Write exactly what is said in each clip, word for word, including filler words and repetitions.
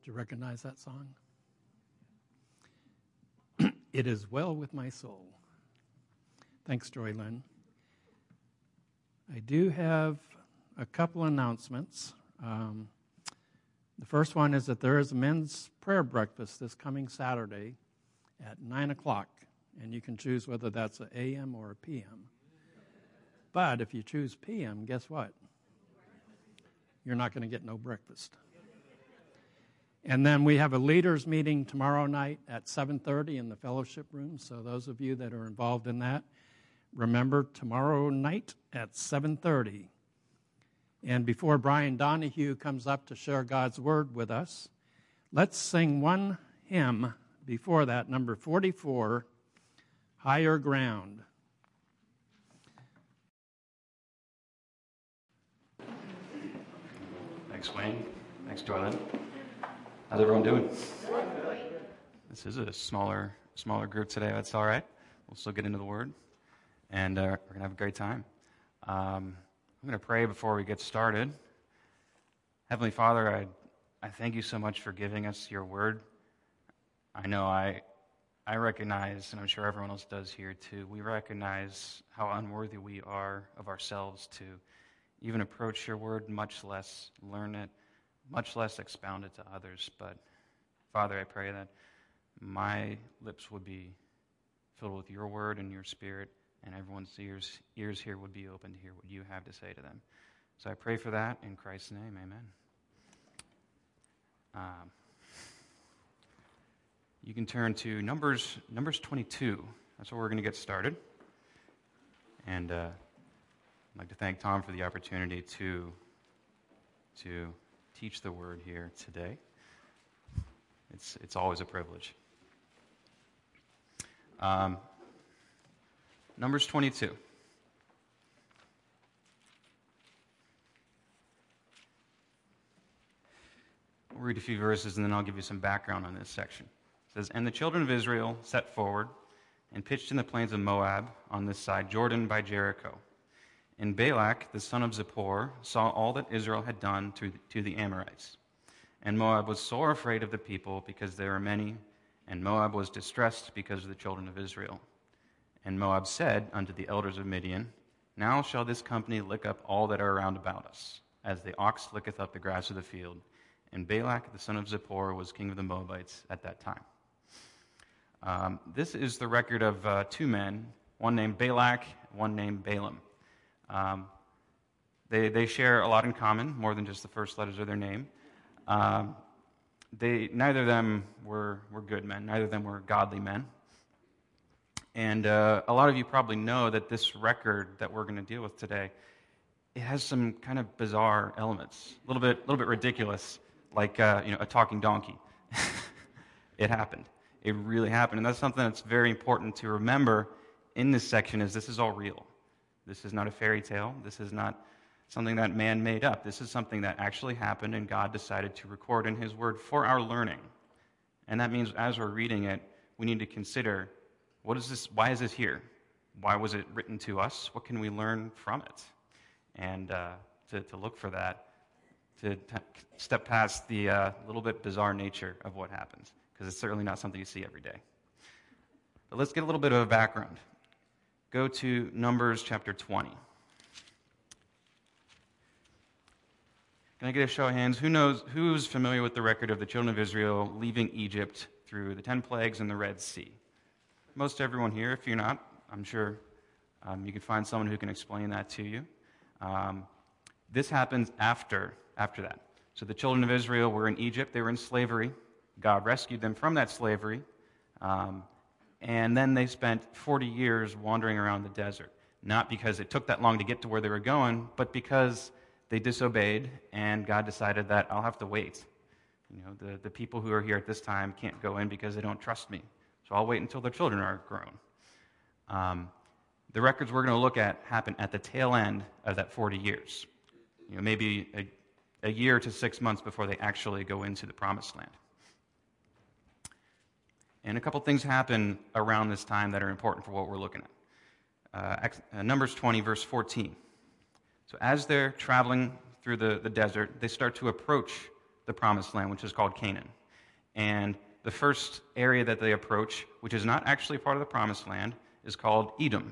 you recognize that song? It is well with my soul. Thanks, Joylyn. I do have a couple announcements. Um, the first one is that there is a men's prayer breakfast this coming Saturday at nine o'clock, and you can choose whether that's an A M or a P M. But if you choose P M, guess what? You're not going to get no breakfast. And then we have a leaders meeting tomorrow night at seven thirty in the fellowship room. So those of you that are involved in that, remember tomorrow night at seven thirty. And before Brian Donahue comes up to share God's word with us, let's sing one hymn before that, number forty-four, Higher Ground. Thanks, Wayne. Thanks, Joylyn. How's everyone doing? This is a smaller smaller group today. That's all right. We'll still get into the Word, and uh, we're going to have a great time. Um, I'm going to pray before we get started. Heavenly Father, I I thank you so much for giving us your Word. I know I I recognize, and I'm sure everyone else does here too, we recognize how unworthy we are of ourselves to even approach your Word, much less learn it, much less expound it to others. But, Father, I pray that my lips would be filled with your word and your spirit, and everyone's ears ears here would be open to hear what you have to say to them. So I pray for that in Christ's name, amen. Um, you can turn to Numbers Numbers twenty-two. That's where we're going to get started. And uh, I'd like to thank Tom for the opportunity to to teach the word here today. It's it's always a privilege. Um, Numbers twenty-two. We'll read a few verses and then I'll give you some background on this section. It says, "And the children of Israel set forward and pitched in the plains of Moab on this side Jordan by Jericho. And Balak, the son of Zippor, saw all that Israel had done to the, to the Amorites. And Moab was sore afraid of the people because they were many, and Moab was distressed because of the children of Israel. And Moab said unto the elders of Midian, Now shall this company lick up all that are around about us, as the ox licketh up the grass of the field. And Balak, the son of Zippor, was king of the Moabites at that time." Um, this is the record of uh, two men, one named Balak, one named Balaam. Um, they they share a lot in common, more than just the first letters of their name. Um, they neither of them were were good men. Neither of them were godly men. And uh, a lot of you probably know that this record that we're going to deal with today, it has some kind of bizarre elements, a little bit, little bit ridiculous, like uh, you know a talking donkey. It happened. It really happened, and that's something that's very important to remember in this section. Is this is all real. This is not a fairy tale. This is not something that man made up. This is something that actually happened, and God decided to record in His Word for our learning. And that means as we're reading it, we need to consider, what is this? Why is this here? Why was it written to us? What can we learn from it? And uh, to, to look for that, to t- step past the uh, little bit bizarre nature of what happens, because it's certainly not something you see every day. But let's get a little bit of a background. Go to Numbers chapter twenty. Can I get a show of hands? Who knows? Who's familiar with the record of the children of Israel leaving Egypt through the ten plagues and the Red Sea? Most everyone here. If you're not, I'm sure um, you can find someone who can explain that to you. Um, this happens after after that. So the children of Israel were in Egypt. They were in slavery. God rescued them from that slavery. Um, And then they spent forty years wandering around the desert, not because it took that long to get to where they were going, but because they disobeyed, and God decided that I'll have to wait. You know, the, the people who are here at this time can't go in because they don't trust me, so I'll wait until their children are grown. Um, the records we're going to look at happen at the tail end of that forty years, you know, maybe a, a year to six months before they actually go into the Promised Land. And a couple things happen around this time that are important for what we're looking at. Uh, Numbers twenty, verse fourteen. So as they're traveling through the, the desert, they start to approach the Promised Land, which is called Canaan. And the first area that they approach, which is not actually part of the promised land, is called Edom.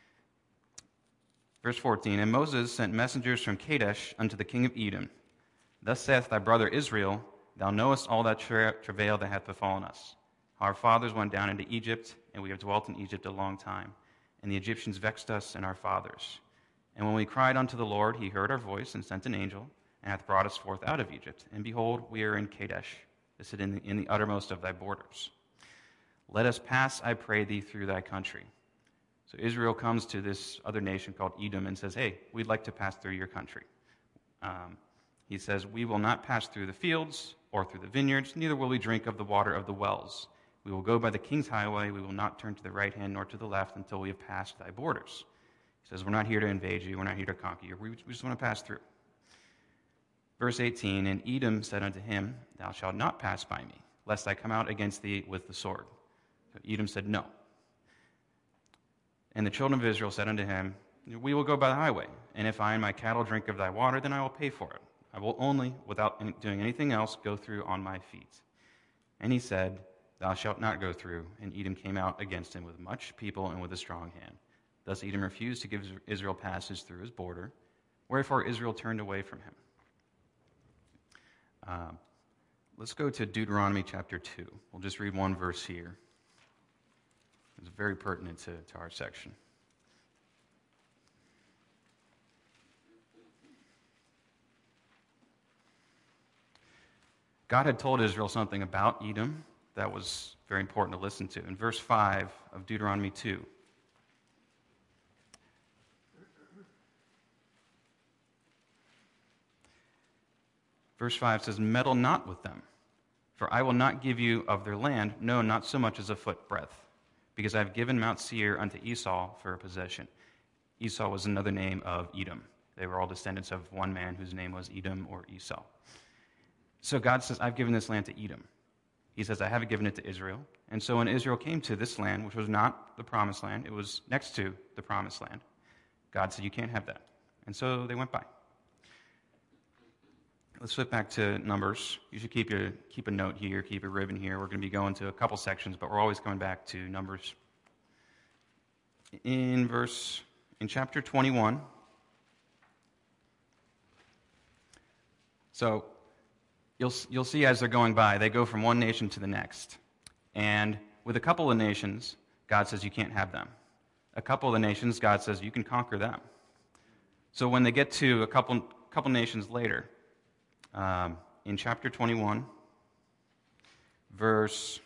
Verse fourteen, and Moses sent messengers from Kadesh unto the king of Edom. Thus saith thy brother Israel, thou knowest all that tra- travail that hath befallen us. Our fathers went down into Egypt, and we have dwelt in Egypt a long time. And the Egyptians vexed us and our fathers. And when we cried unto the Lord, he heard our voice and sent an angel, and hath brought us forth out of Egypt. And behold, we are in Kadesh, this is in the, in the uttermost of thy borders. Let us pass, I pray thee, through thy country. So Israel comes to this other nation called Edom and says, hey, we'd like to pass through your country. Um, he says, we will not pass through the fields or through the vineyards, neither will we drink of the water of the wells. We will go by the king's highway. We will not turn to the right hand nor to the left until we have passed thy borders. He says, we're not here to invade you. We're not here to conquer you. We just want to pass through. Verse eighteen, and Edom said unto him, thou shalt not pass by me, lest I come out against thee with the sword. So Edom said, no. And the children of Israel said unto him, we will go by the highway, and if I and my cattle drink of thy water, then I will pay for it. I will only, without doing anything else, go through on my feet. And he said, thou shalt not go through. And Edom came out against him with much people and with a strong hand. Thus Edom refused to give Israel passage through his border, wherefore Israel turned away from him. Um, let's go to Deuteronomy chapter two. We'll just read one verse here. It's very pertinent to, to our section. God had told Israel something about Edom that was very important to listen to. In verse five of Deuteronomy two, verse five says, meddle not with them, for I will not give you of their land, no, not so much as a foot breadth, because I have given Mount Seir unto Esau for a possession. Esau was another name of Edom. They were all descendants of one man whose name was Edom or Esau. So God says, I've given this land to Edom. He says, I haven't given it to Israel. And so when Israel came to this land, which was not the promised land, it was next to the promised land, God said, you can't have that. And so they went by. Let's flip back to Numbers. You should keep, your, keep a note here, keep a ribbon here. We're going to be going to a couple sections, but we're always coming back to Numbers. In verse, in chapter twenty-one, so You'll, you'll see as they're going by, they go from one nation to the next. And with a couple of nations, God says you can't have them. A couple of the nations, God says you can conquer them. So when they get to a couple, couple nations later, um, in chapter twenty-one, verse,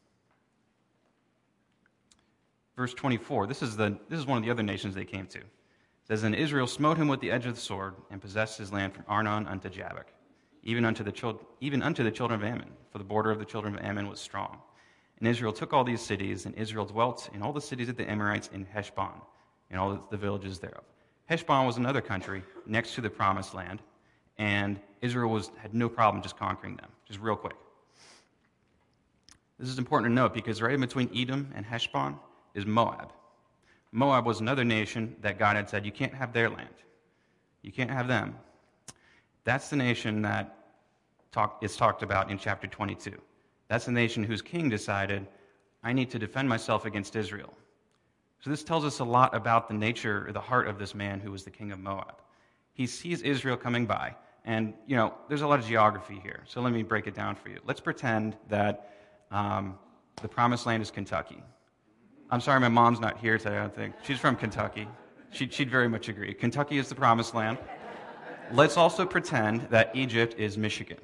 verse twenty-four, this is, the, this is one of the other nations they came to. It says, and Israel smote him with the edge of the sword and possessed his land from Arnon unto Jabbok. Even unto, the children, even unto the children of Ammon, for the border of the children of Ammon was strong. And Israel took all these cities, and Israel dwelt in all the cities of the Amorites in Heshbon, and all the villages thereof. Heshbon was another country next to the promised land, and Israel was, had no problem just conquering them, just real quick. This is important to note, because right in between Edom and Heshbon is Moab. Moab was another nation that God had said, you can't have their land. You can't have them. That's the nation that talk, is talked about in chapter twenty-two. That's the nation whose king decided, I need to defend myself against Israel. So this tells us a lot about the nature, or the heart of this man who was the king of Moab. He sees Israel coming by, and, you know, there's a lot of geography here, so let me break it down for you. Let's pretend that um, the promised land is Kentucky. I'm sorry my mom's not here today, I don't think. She's from Kentucky. She'd, she'd very much agree. Kentucky is the promised land. Let's also pretend that Egypt is Michigan.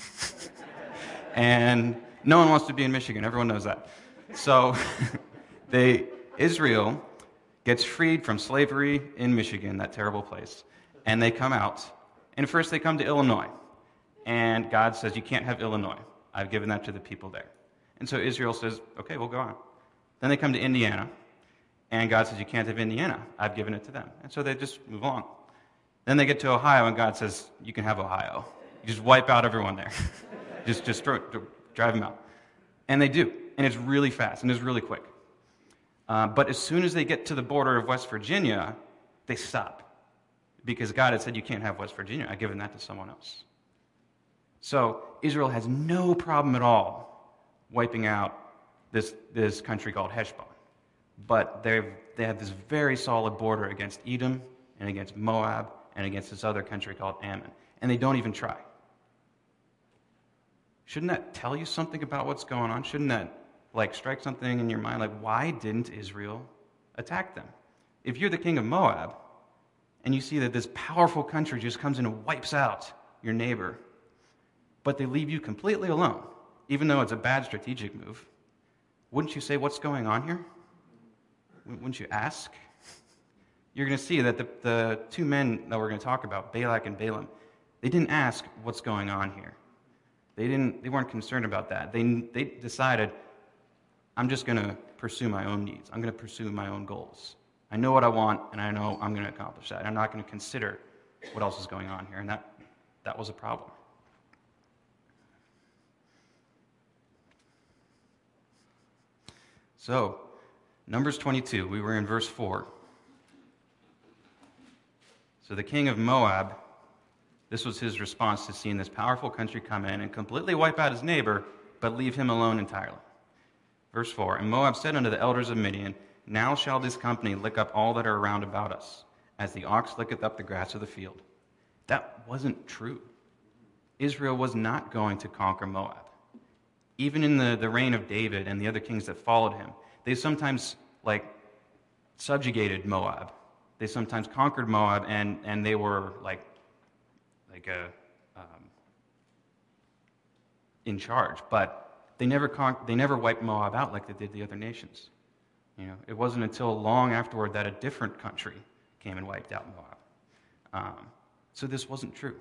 And no one wants to be in Michigan. Everyone knows that. So they, Israel gets freed from slavery in Michigan, that terrible place. And they come out. And first they come to Illinois. And God says, you can't have Illinois. I've given that to the people there. And so Israel says, okay, we'll go on. Then they come to Indiana. And God says, you can't have Indiana. I've given it to them. And so they just move on. Then they get to Ohio, and God says, you can have Ohio. You just wipe out everyone there. just just throw, drive them out. And they do. And it's really fast, and it's really quick. Uh, but as soon as they get to the border of West Virginia, they stop. Because God had said, you can't have West Virginia. I've given that to someone else. So Israel has no problem at all wiping out this, this country called Heshbon. But they've, they have this very solid border against Edom and against Moab and against this other country called Ammon. And they don't even try. Shouldn't that tell you something about what's going on? Shouldn't that like strike something in your mind? Like, why didn't Israel attack them? If you're the king of Moab and you see that this powerful country just comes in and wipes out your neighbor, but they leave you completely alone, even though it's a bad strategic move, wouldn't you say, what's going on here? Wouldn't you ask? You're going to see that the, the two men that we're going to talk about, Balak and Balaam, they didn't ask what's going on here. They didn't. They weren't concerned about that. They, they decided, I'm just going to pursue my own needs. I'm going to pursue my own goals. I know what I want, and I know I'm going to accomplish that. I'm not going to consider what else is going on here, and that, that was a problem. So, Numbers twenty-two, we were in verse four. So the king of Moab, this was his response to seeing this powerful country come in and completely wipe out his neighbor, but leave him alone entirely. Verse four, and Moab said unto the elders of Midian, now shall this company lick up all that are around about us, as the ox licketh up the grass of the field. That wasn't true. Israel was not going to conquer Moab. Even in the, the reign of David and the other kings that followed him, they sometimes, like, subjugated Moab. They sometimes conquered Moab, and, and they were, like, like a, um, in charge. But they never con- they never wiped Moab out like they did the other nations. You know, it wasn't until long afterward that a different country came and wiped out Moab. Um, so this wasn't true.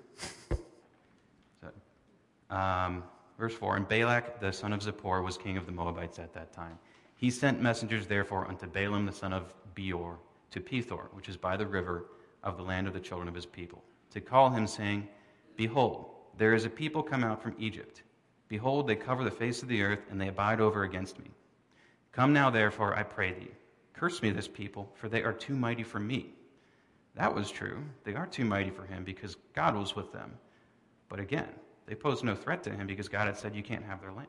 so, um, verse four, and Balak, the son of Zippor, was king of the Moabites at that time. He sent messengers, therefore, unto Balaam, the son of Beor, to Pethor, which is by the river of the land of the children of his people, to call him, saying, behold, there is a people come out from Egypt. Behold, they cover the face of the earth, and they abide over against me. Come now, therefore, I pray thee, curse me this people, for they are too mighty for me. That was true. They are too mighty for him because God was with them. But again, they posed no threat to him because God had said, you can't have their land.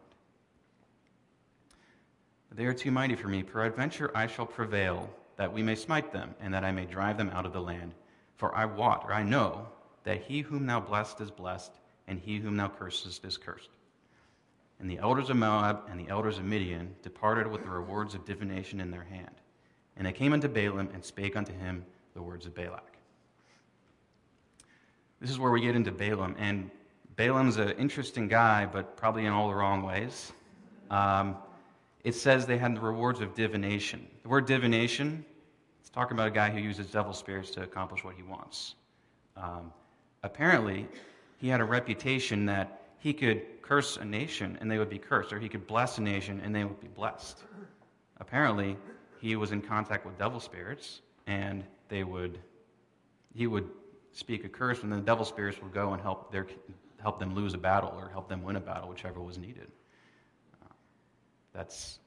They are too mighty for me. Peradventure I shall prevail, that we may smite them, and that I may drive them out of the land. For I wot, or I know, that he whom thou blessed is blessed, and he whom thou cursest is cursed. And the elders of Moab and the elders of Midian departed with the rewards of divination in their hand. And they came unto Balaam and spake unto him the words of Balak. This is where we get into Balaam. And Balaam's an interesting guy, but probably in all the wrong ways. Um, it says they had the rewards of divination. The word divination, it's talking about a guy who uses devil spirits to accomplish what he wants. Um, apparently, he had a reputation that he could curse a nation and they would be cursed, or he could bless a nation and they would be blessed. Apparently, he was in contact with devil spirits, and they would, he would speak a curse, and then the devil spirits would go and help their help them lose a battle or help them win a battle, whichever was needed. Uh, that's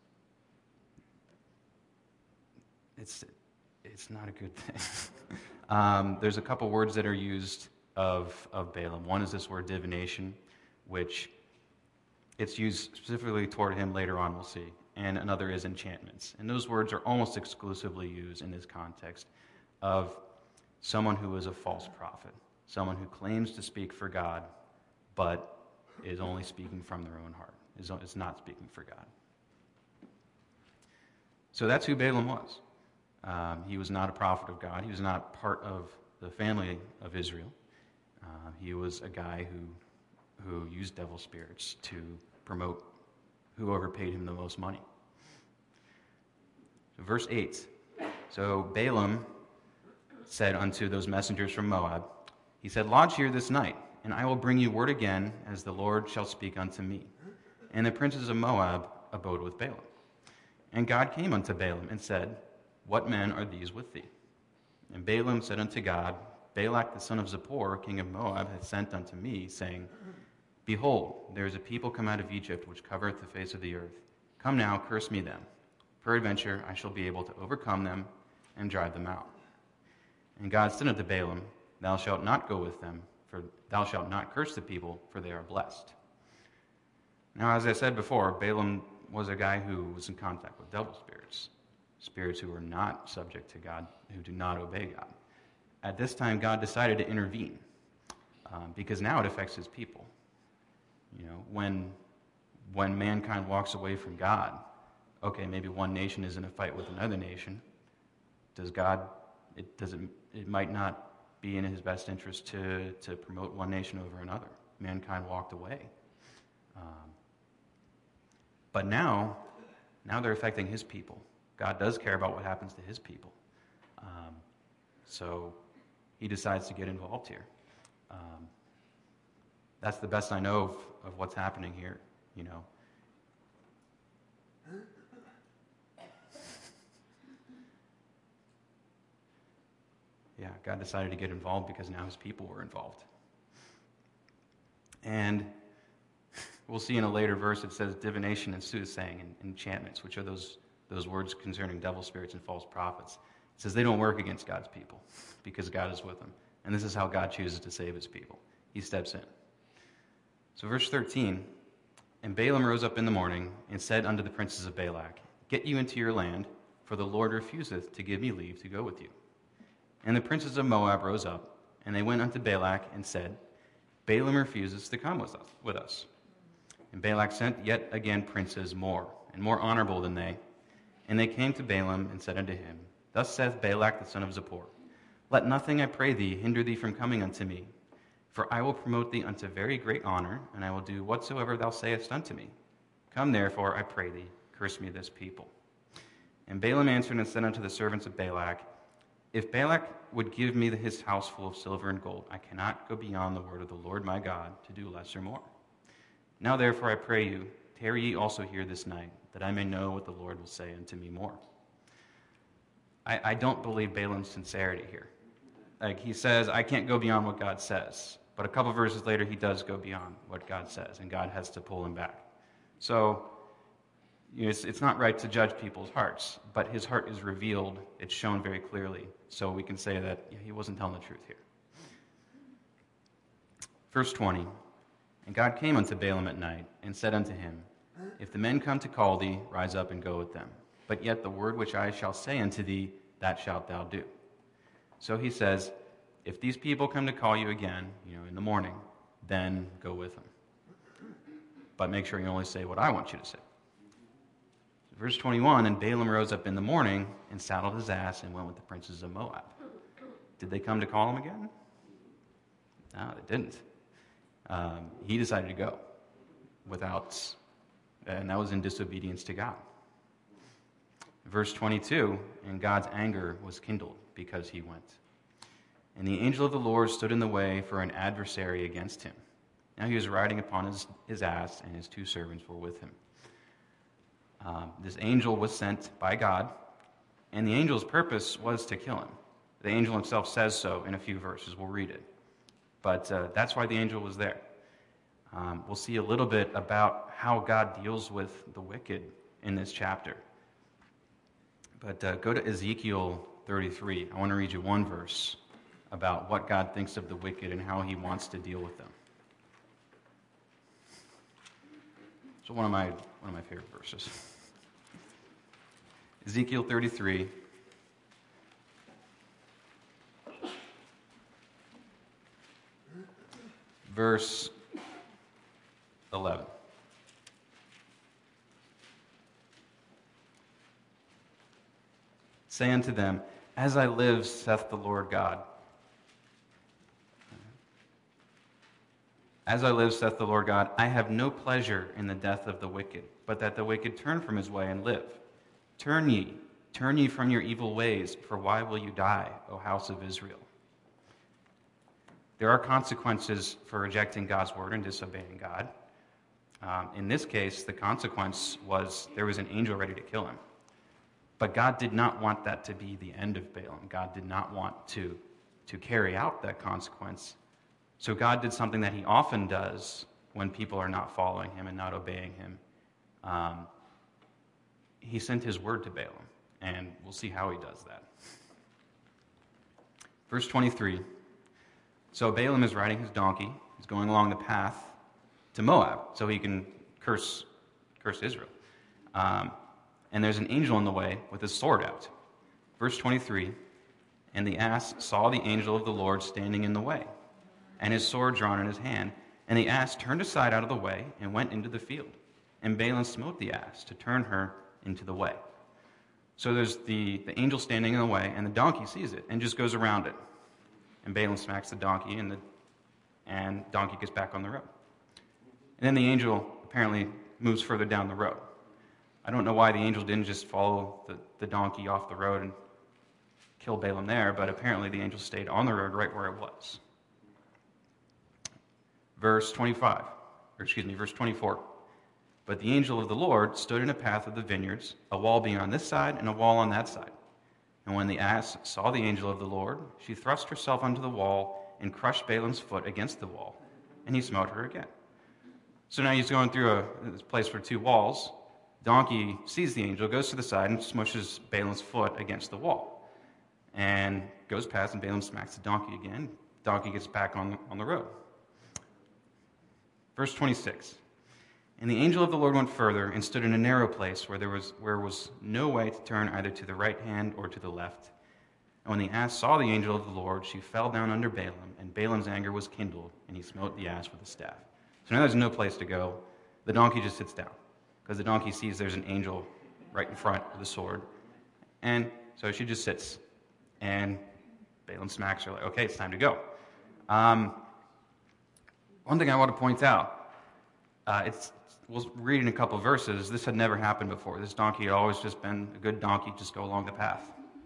it's it's not a good thing. um, there's a couple words that are used of of Balaam. One is this word divination, which it's used specifically toward him later on, we'll see. And another is enchantments. And those words are almost exclusively used in this context of someone who is a false prophet, someone who claims to speak for God, but is only speaking from their own heart, is, is not speaking for God. So that's who Balaam was. Um, he was not a prophet of God. He was not part of the family of Israel. Uh, he was a guy who, who used devil spirits to promote whoever paid him the most money. So verse eight. So Balaam said unto those messengers from Moab, he said, lodge here this night, and I will bring you word again, as the Lord shall speak unto me. And the princes of Moab abode with Balaam. And God came unto Balaam and said, what men are these with thee? And Balaam said unto God, Balak the son of Zippor, king of Moab, hath sent unto me, saying, behold, there is a people come out of Egypt, which covereth the face of the earth. Come now, curse me them. Peradventure I shall be able to overcome them and drive them out. And God said unto Balaam, thou shalt not go with them, for thou shalt not curse the people, for they are blessed. Now, as I said before, Balaam was a guy who was in contact with devil spirits, spirits who were not subject to God, who do not obey God. At this time, God decided to intervene um, because now it affects his people. You know, when when mankind walks away from God, okay, maybe one nation is in a fight with another nation. Does God? It doesn't. It might not be in his best interest to to promote one nation over another. Mankind walked away, um, but now, now they're affecting his people. God does care about what happens to his people, um, so he decides to get involved here. Um, that's the best I know of, of what's happening here. You know. Yeah, God decided to get involved because now his people were involved. And we'll see in a later verse it says divination and soothsaying and enchantments, which are those, those words concerning devil spirits and false prophets. It says they don't work against God's people because God is with them. And this is how God chooses to save his people. He steps in. So verse thirteen, and Balaam rose up in the morning and said unto the princes of Balak, get you into your land, for the Lord refuseth to give me leave to go with you. And the princes of Moab rose up, and they went unto Balak and said, Balaam refuses to come with us. With us. And Balak sent yet again princes more, and more honorable than they. And they came to Balaam and said unto him, thus saith Balak the son of Zippor, let nothing, I pray thee, hinder thee from coming unto me. For I will promote thee unto very great honor, and I will do whatsoever thou sayest unto me. Come therefore, I pray thee, curse me this people. And Balaam answered and said unto the servants of Balak, if Balak would give me his house full of silver and gold, I cannot go beyond the word of the Lord my God to do less or more. Now therefore I pray you, tarry ye also here this night, that I may know what the Lord will say unto me more. I, I don't believe Balaam's sincerity here. Like he says, I can't go beyond what God says. But a couple verses later, he does go beyond what God says, and God has to pull him back. So you know, it's, it's not right to judge people's hearts, but his heart is revealed. It's shown very clearly. So we can say that yeah, he wasn't telling the truth here. Verse twenty, and God came unto Balaam at night, and said unto him, if the men come to call thee, rise up and go with them. But yet the word which I shall say unto thee, that shalt thou do. So he says, if these people come to call you again, you know, in the morning, then go with them. But make sure you only say what I want you to say. Verse twenty-one, and Balaam rose up in the morning and saddled his ass and went with the princes of Moab. Did they come to call him again? No, they didn't. Um, he decided to go without, and that was in disobedience to God. Verse twenty-two, and God's anger was kindled because he went. And the angel of the Lord stood in the way for an adversary against him. Now he was riding upon his, his ass, and his two servants were with him. Um, this angel was sent by God, and the angel's purpose was to kill him. The angel himself says so in a few verses. We'll read it. But uh, that's why the angel was there. Um, we'll see a little bit about how God deals with the wicked in this chapter. But uh, go to Ezekiel thirty-three. I want to read you one verse about what God thinks of the wicked and how he wants to deal with them. So one of my one of my favorite verses. Ezekiel thirty-three. Verse eleven. Say unto them, as I live, saith the Lord God. As I live, saith the Lord God, I have no pleasure in the death of the wicked, but that the wicked turn from his way and live. Turn ye, turn ye from your evil ways, for why will you die, O house of Israel? There are consequences for rejecting God's word and disobeying God. Um, in this case, the consequence was there was an angel ready to kill him. But God did not want that to be the end of Balaam. God did not want to, to carry out that consequence. So God did something that he often does when people are not following him and not obeying him. Um, he sent his word to Balaam, and we'll see how he does that. Verse twenty-three. So Balaam is riding his donkey. He's going along the path to Moab, so he can curse, curse Israel. Um, and there's an angel in the way with his sword out. Verse twenty-three, and the ass saw the angel of the Lord standing in the way, and his sword drawn in his hand. And the ass turned aside out of the way and went into the field. And Balaam smote the ass to turn her into the way. So there's the, the angel standing in the way, and the donkey sees it and just goes around it. And Balaam smacks the donkey, and the and donkey gets back on the road. And then the angel apparently moves further down the road. I don't know why the angel didn't just follow the, the donkey off the road and kill Balaam there, but apparently the angel stayed on the road right where it was. Verse twenty-five, or excuse me, verse twenty-four. But the angel of the Lord stood in a path of the vineyards, a wall being on this side and a wall on that side. And when the ass saw the angel of the Lord, she thrust herself onto the wall and crushed Balaam's foot against the wall, and he smote her again. So now he's going through a this place for two walls. Donkey sees the angel, goes to the side, and smushes Balaam's foot against the wall. And goes past, and Balaam smacks the donkey again. Donkey gets back on the, on the road. Verse twenty-six. And the angel of the Lord went further and stood in a narrow place where there was where was no way to turn either to the right hand or to the left. And when the ass saw the angel of the Lord, she fell down under Balaam, and Balaam's anger was kindled, and he smote the ass with a staff. So now there's no place to go. The donkey just sits down, because the donkey sees there's an angel right in front with a sword. And so she just sits, and Balaam smacks her like, okay, it's time to go. Um, one thing I want to point out, uh, it's we'll read in a couple of verses, this had never happened before. This donkey had always just been a good donkey, just go along the path.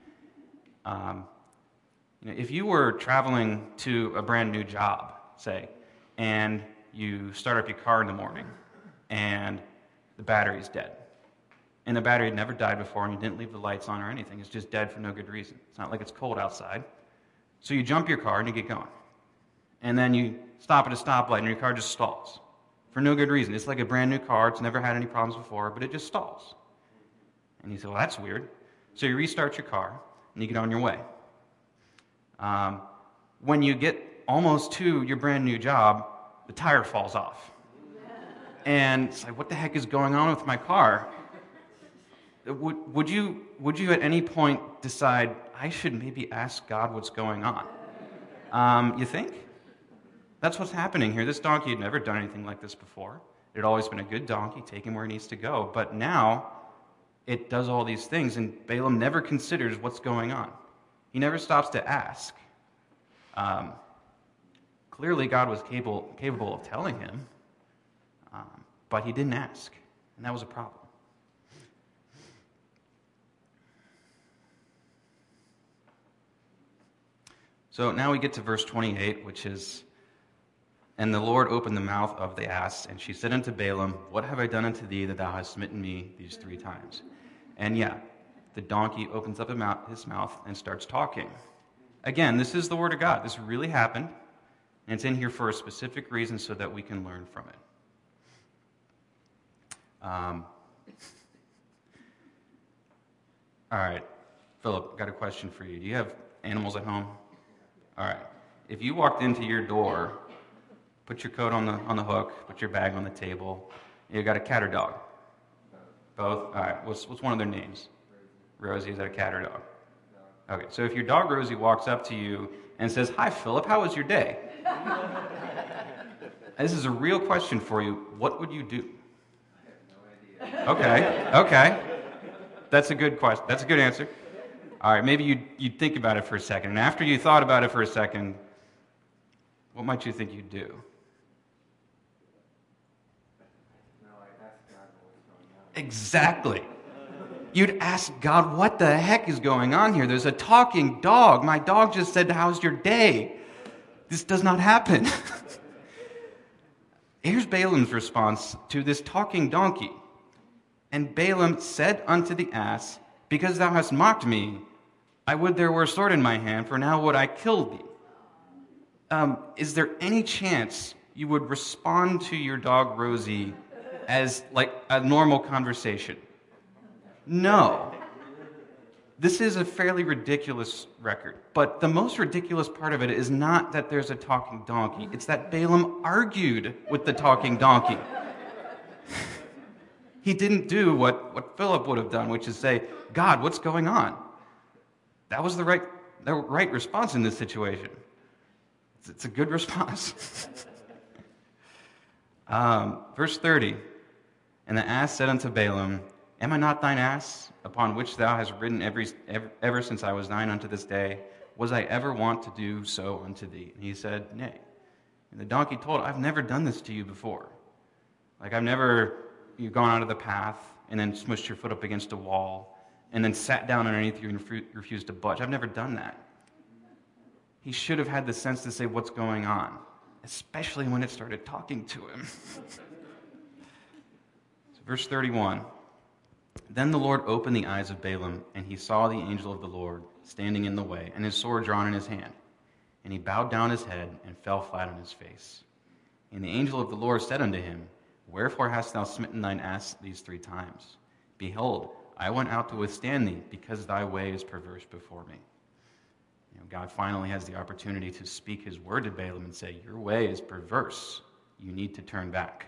Um, you know, if you were traveling to a brand new job, say, and you start up your car in the morning, and the battery's dead, and the battery had never died before, and you didn't leave the lights on or anything, it's just dead for no good reason. It's not like it's cold outside. So you jump your car and you get going. And then you stop at a stoplight and your car just stalls for no good reason. It's like a brand new car. It's never had any problems before, but it just stalls. And you say, well, that's weird. So you restart your car and you get on your way. Um, when you get almost to your brand new job, the tire falls off. And it's like, what the heck is going on with my car? Would, would you would you at any point decide, I should maybe ask God what's going on? Um, you think? That's what's happening here. This donkey had never done anything like this before. It had always been a good donkey, taken where it needs to go. But now, it does all these things, and Balaam never considers what's going on. He never stops to ask. Um, clearly, God was capable, capable of telling him, um, but he didn't ask, and that was a problem. So now we get to verse twenty-eight, which is, and the Lord opened the mouth of the ass, and she said unto Balaam, what have I done unto thee that thou hast smitten me these three times? And yeah, the donkey opens up his mouth and starts talking. Again, this is the word of God. This really happened, and it's in here for a specific reason so that we can learn from it. Um, all right, Philip, got a question for you. Do you have animals at home? All right. If you walked into your door, put your coat on the on the hook, put your bag on the table, you got a cat or dog? Both? All right. What's what's one of their names? Rosie. Is that a cat or dog? Okay. So if your dog Rosie walks up to you and says, "Hi, Philip. How was your day?" This is a real question for you. What would you do? I have no idea. Okay. Okay. That's a good question. That's a good answer. All right, maybe you'd, you'd think about it for a second. And after you thought about it for a second, what might you think you'd do? No, I'd ask God what's going on. Exactly. You'd ask God, what the heck is going on here? There's a talking dog. My dog just said, how's your day? This does not happen. Here's Balaam's response to this talking donkey. And Balaam said unto the ass, because thou hast mocked me, I would there were a sword in my hand, for now would I kill thee. Um, is there any chance you would respond to your dog Rosie as like a normal conversation? No. This is a fairly ridiculous record. But the most ridiculous part of it is not that there's a talking donkey. It's that Balaam argued with the talking donkey. He didn't do what, what Philip would have done, which is say, God, what's going on? That was the right, the right response in this situation. It's, it's a good response. um, verse thirty, and the ass said unto Balaam, Am I not thine ass, upon which thou hast ridden every, ever, ever since I was thine unto this day? Was I ever wont to do so unto thee? And he said, Nay. And the donkey told, I've never done this to you before. Like, I've never, you've gone out of the path and then smushed your foot up against a wall and then sat down underneath you and refu- refused to budge. I've never done that. He should have had the sense to say, what's going on? Especially when it started talking to him. So verse thirty-one. Then the Lord opened the eyes of Balaam, and he saw the angel of the Lord standing in the way, and his sword drawn in his hand. And he bowed down his head and fell flat on his face. And the angel of the Lord said unto him, Wherefore hast thou smitten thine ass these three times? Behold, I went out to withstand thee, because thy way is perverse before me. You know, God finally has the opportunity to speak his word to Balaam and say, Your way is perverse. You need to turn back.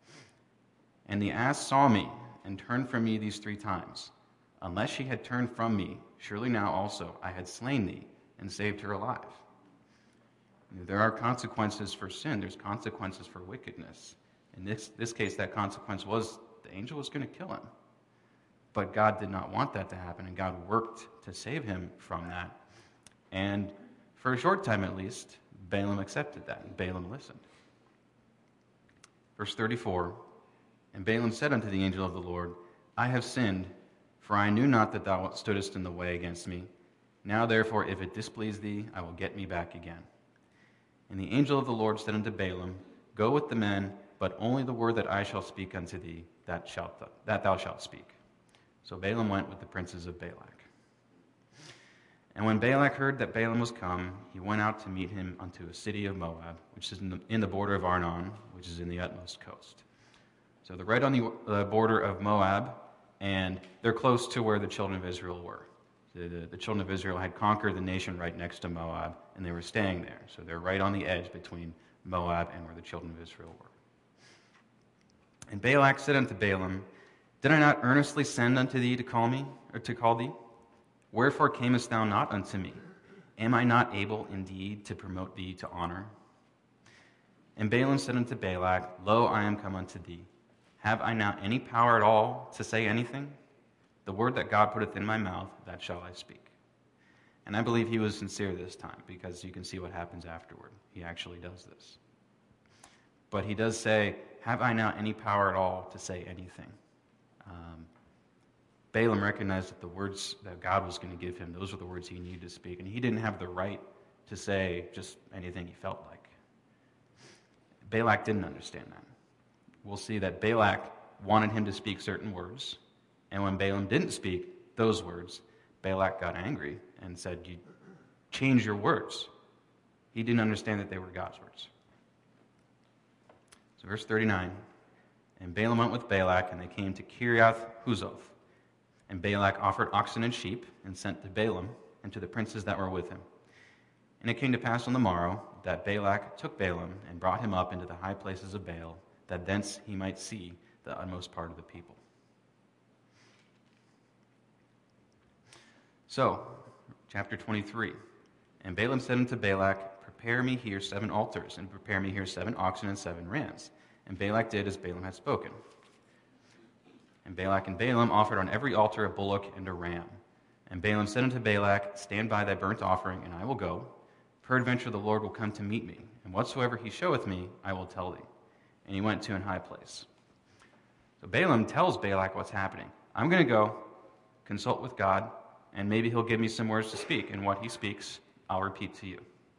And the ass saw me and turned from me these three times. Unless she had turned from me, surely now also I had slain thee and saved her alive. You know, there are consequences for sin. There's consequences for wickedness. In this, this case, that consequence was the angel was going to kill him. But God did not want that to happen, and God worked to save him from that. And for a short time at least, Balaam accepted that, and Balaam listened. Verse thirty-four, And Balaam said unto the angel of the Lord, I have sinned, for I knew not that thou stoodest in the way against me. Now therefore, if it displease thee, I will get me back again. And the angel of the Lord said unto Balaam, Go with the men, but only the word that I shall speak unto thee, that shalt th- that thou shalt speak. So Balaam went with the princes of Balak. And when Balak heard that Balaam was come, he went out to meet him unto a city of Moab, which is in the, in the border of Arnon, which is in the utmost coast. So they're right on the uh, border of Moab, and they're close to where the children of Israel were. The, the, the children of Israel had conquered the nation right next to Moab, and they were staying there. So they're right on the edge between Moab and where the children of Israel were. And Balak said unto Balaam, Did I not earnestly send unto thee to call me, or to call thee? Wherefore camest thou not unto me? Am I not able indeed to promote thee to honor? And Balaam said unto Balak, Lo, I am come unto thee. Have I now any power at all to say anything? The word that God putteth in my mouth, that shall I speak. And I believe he was sincere this time, because you can see what happens afterward. He actually does this. But he does say, Have I now any power at all to say anything? Um, Balaam recognized that the words that God was going to give him, those were the words he needed to speak, and he didn't have the right to say just anything he felt like. Balak didn't understand that. We'll see that Balak wanted him to speak certain words, and when Balaam didn't speak those words, Balak got angry and said, You change your words. He didn't understand that they were God's words. So verse thirty-nine, And Balaam went with Balak, and they came to Kiriath Huzoth. And Balak offered oxen and sheep, and sent to Balaam and to the princes that were with him. And it came to pass on the morrow that Balak took Balaam and brought him up into the high places of Baal, that thence he might see the utmost part of the people. So, chapter twenty-three. And Balaam said unto Balak, Prepare me here seven altars, and prepare me here seven oxen and seven rams. And Balak did as Balaam had spoken. And Balak and Balaam offered on every altar a bullock and a ram. And Balaam said unto Balak, Stand by thy burnt offering, and I will go. Peradventure the Lord will come to meet me, and whatsoever he showeth me, I will tell thee. And he went to an high place. So Balaam tells Balak what's happening. I'm going to go consult with God, and maybe he'll give me some words to speak, and what he speaks, I'll repeat to you.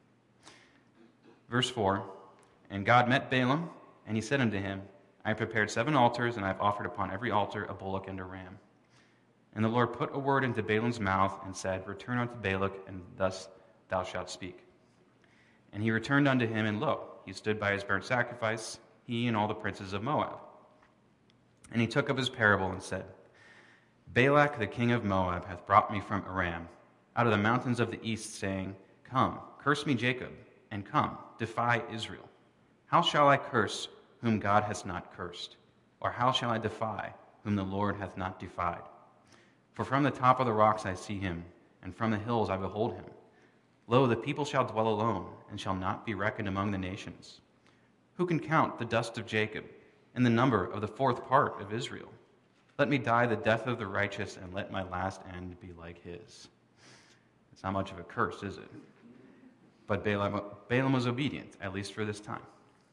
Verse four, And God met Balaam, and he said unto him, I have prepared seven altars, and I have offered upon every altar a bullock and a ram. And the Lord put a word into Balaam's mouth, and said, Return unto Balak, and thus thou shalt speak. And he returned unto him, and lo, he stood by his burnt sacrifice, he and all the princes of Moab. And he took up his parable, and said, Balak the king of Moab hath brought me from Aram, out of the mountains of the east, saying, Come, curse me Jacob, and come, defy Israel. How shall I curse whom God has not cursed? Or how shall I defy whom the Lord hath not defied. For from the top of the rocks I see him, and from the hills I behold him. Lo, the people shall dwell alone, and shall not be reckoned among the nations. Who can count the dust of Jacob, and the number of the fourth part of Israel? Let me die the death of the righteous, and let my last end be like his. It's not much of a curse, is it? But Balaam, Balaam was obedient, at least for this time.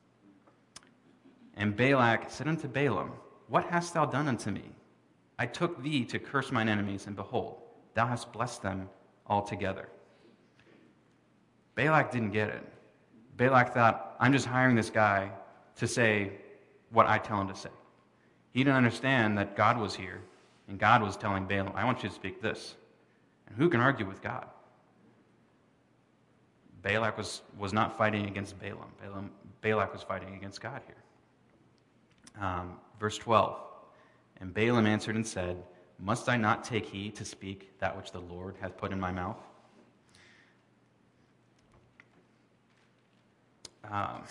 And Balak said unto Balaam, What hast thou done unto me? I took thee to curse mine enemies, and behold, thou hast blessed them altogether. Balak didn't get it. Balak thought, I'm just hiring this guy to say what I tell him to say. He didn't understand that God was here, and God was telling Balaam, I want you to speak this. And who can argue with God? Balak was, was not fighting against Balaam. Balaam. Balak was fighting against God here. Um, verse twelve, And Balaam answered and said, Must I not take heed to speak that which the Lord hath put in my mouth? Um,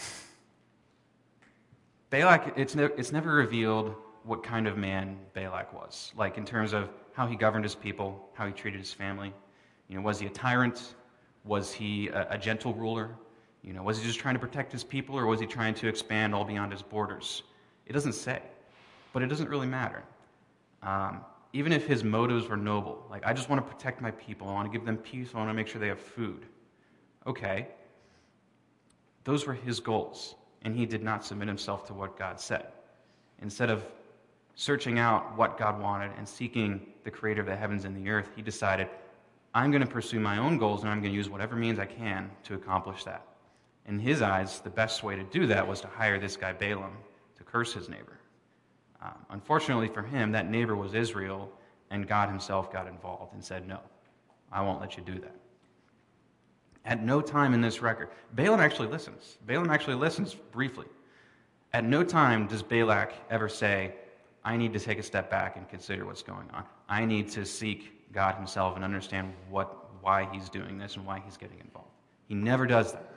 Balak, it's, ne- it's never revealed what kind of man Balak was, like in terms of how he governed his people, how he treated his family. You know, was he a tyrant? Was he a, a gentle ruler? You know, was he just trying to protect his people, or was he trying to expand all beyond his borders? It doesn't say, but it doesn't really matter. Um, even if his motives were noble, like, I just want to protect my people, I want to give them peace, I want to make sure they have food. Okay. Those were his goals, and he did not submit himself to what God said. Instead of searching out what God wanted and seeking the creator of the heavens and the earth, he decided, I'm going to pursue my own goals, and I'm going to use whatever means I can to accomplish that. In his eyes, the best way to do that was to hire this guy Balaam to curse his neighbor. Um, unfortunately for him, that neighbor was Israel, and God himself got involved and said, no, I won't let you do that. At no time in this record, Balaam actually listens. Balaam actually listens briefly. At no time does Balak ever say, I need to take a step back and consider what's going on. I need to seek God himself and understand what, why he's doing this and why he's getting involved. He never does that.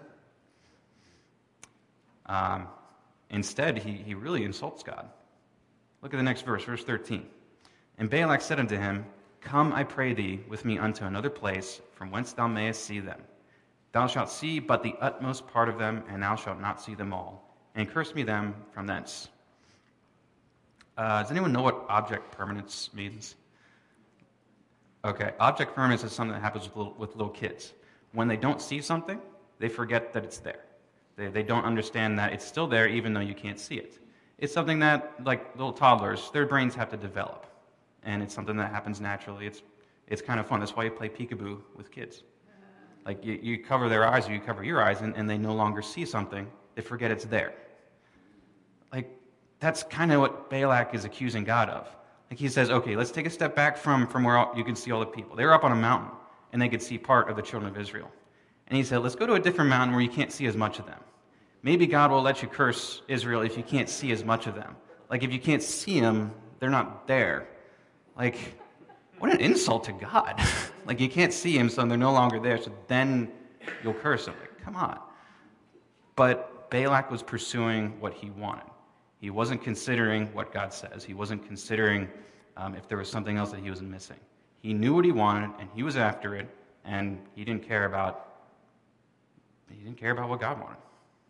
Um, instead, he, he really insults God. Look at the next verse, verse thirteen. And Balak said unto him, Come, I pray thee, with me unto another place, from whence thou mayest see them. Thou shalt see but the utmost part of them, and thou shalt not see them all. And curse me them from thence. Uh, does anyone know what object permanence means? Okay, object permanence is something that happens with little, with little kids. When they don't see something, they forget that it's there. They, they don't understand that it's still there even though you can't see it. It's something that, like little toddlers, their brains have to develop. And it's something that happens naturally. It's it's kind of fun. That's why you play peekaboo with kids. Like, you, you cover their eyes or you cover your eyes, and, and they no longer see something. They forget it's there. Like, that's kind of what Balak is accusing God of. Like, he says, okay, let's take a step back from, from where all, you can see all the people. They were up on a mountain, and they could see part of the children of Israel. And he said, let's go to a different mountain where you can't see as much of them. Maybe God will let you curse Israel if you can't see as much of them. Like, if you can't see them, they're not there. Like, what an insult to God. Like, you can't see him, so they're no longer there, so then you'll curse them. Like, come on. But Balak was pursuing what he wanted. He wasn't considering what God says. He wasn't considering um, if there was something else that he was missing. He knew what he wanted, and he was after it, and he didn't care about, he didn't care about what God wanted.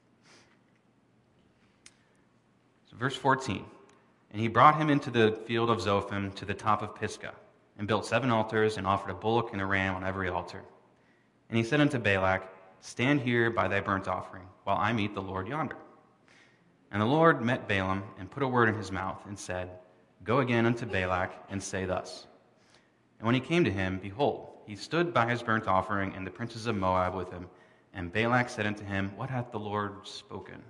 So verse fourteen, And he brought him into the field of Zophim to the top of Pisgah, and built seven altars, and offered a bullock and a ram on every altar. And he said unto Balak, Stand here by thy burnt offering, while I meet the Lord yonder. And the Lord met Balaam, and put a word in his mouth, and said, Go again unto Balak, and say thus. And when he came to him, behold, he stood by his burnt offering, and the princes of Moab with him. And Balak said unto him, What hath the Lord spoken?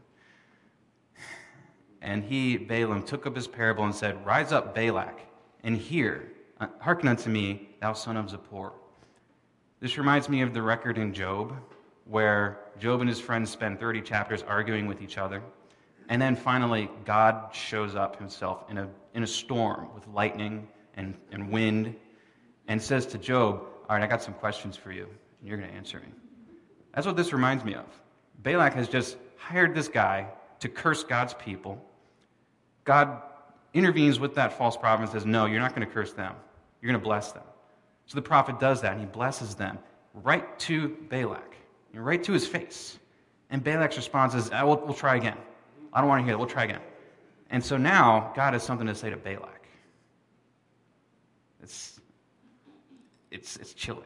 And he, Balaam, took up his parable, and said, Rise up, Balak, and hear. Hearken unto me, thou son of Zippor. This reminds me of the record in Job, where Job and his friends spend thirty chapters arguing with each other. And then finally, God shows up himself in a, in a storm with lightning and, and wind, and says to Job, All right, I got some questions for you, and you're going to answer me. That's what this reminds me of. Balak has just hired this guy to curse God's people. God intervenes with that false prophet and says, no, you're not going to curse them. You're going to bless them. So the prophet does that, and he blesses them right to Balak, right to his face. And Balak's response is, oh, we'll, we'll try again. I don't want to hear that. We'll try again. And so now God has something to say to Balak. It's, it's, it's chilling.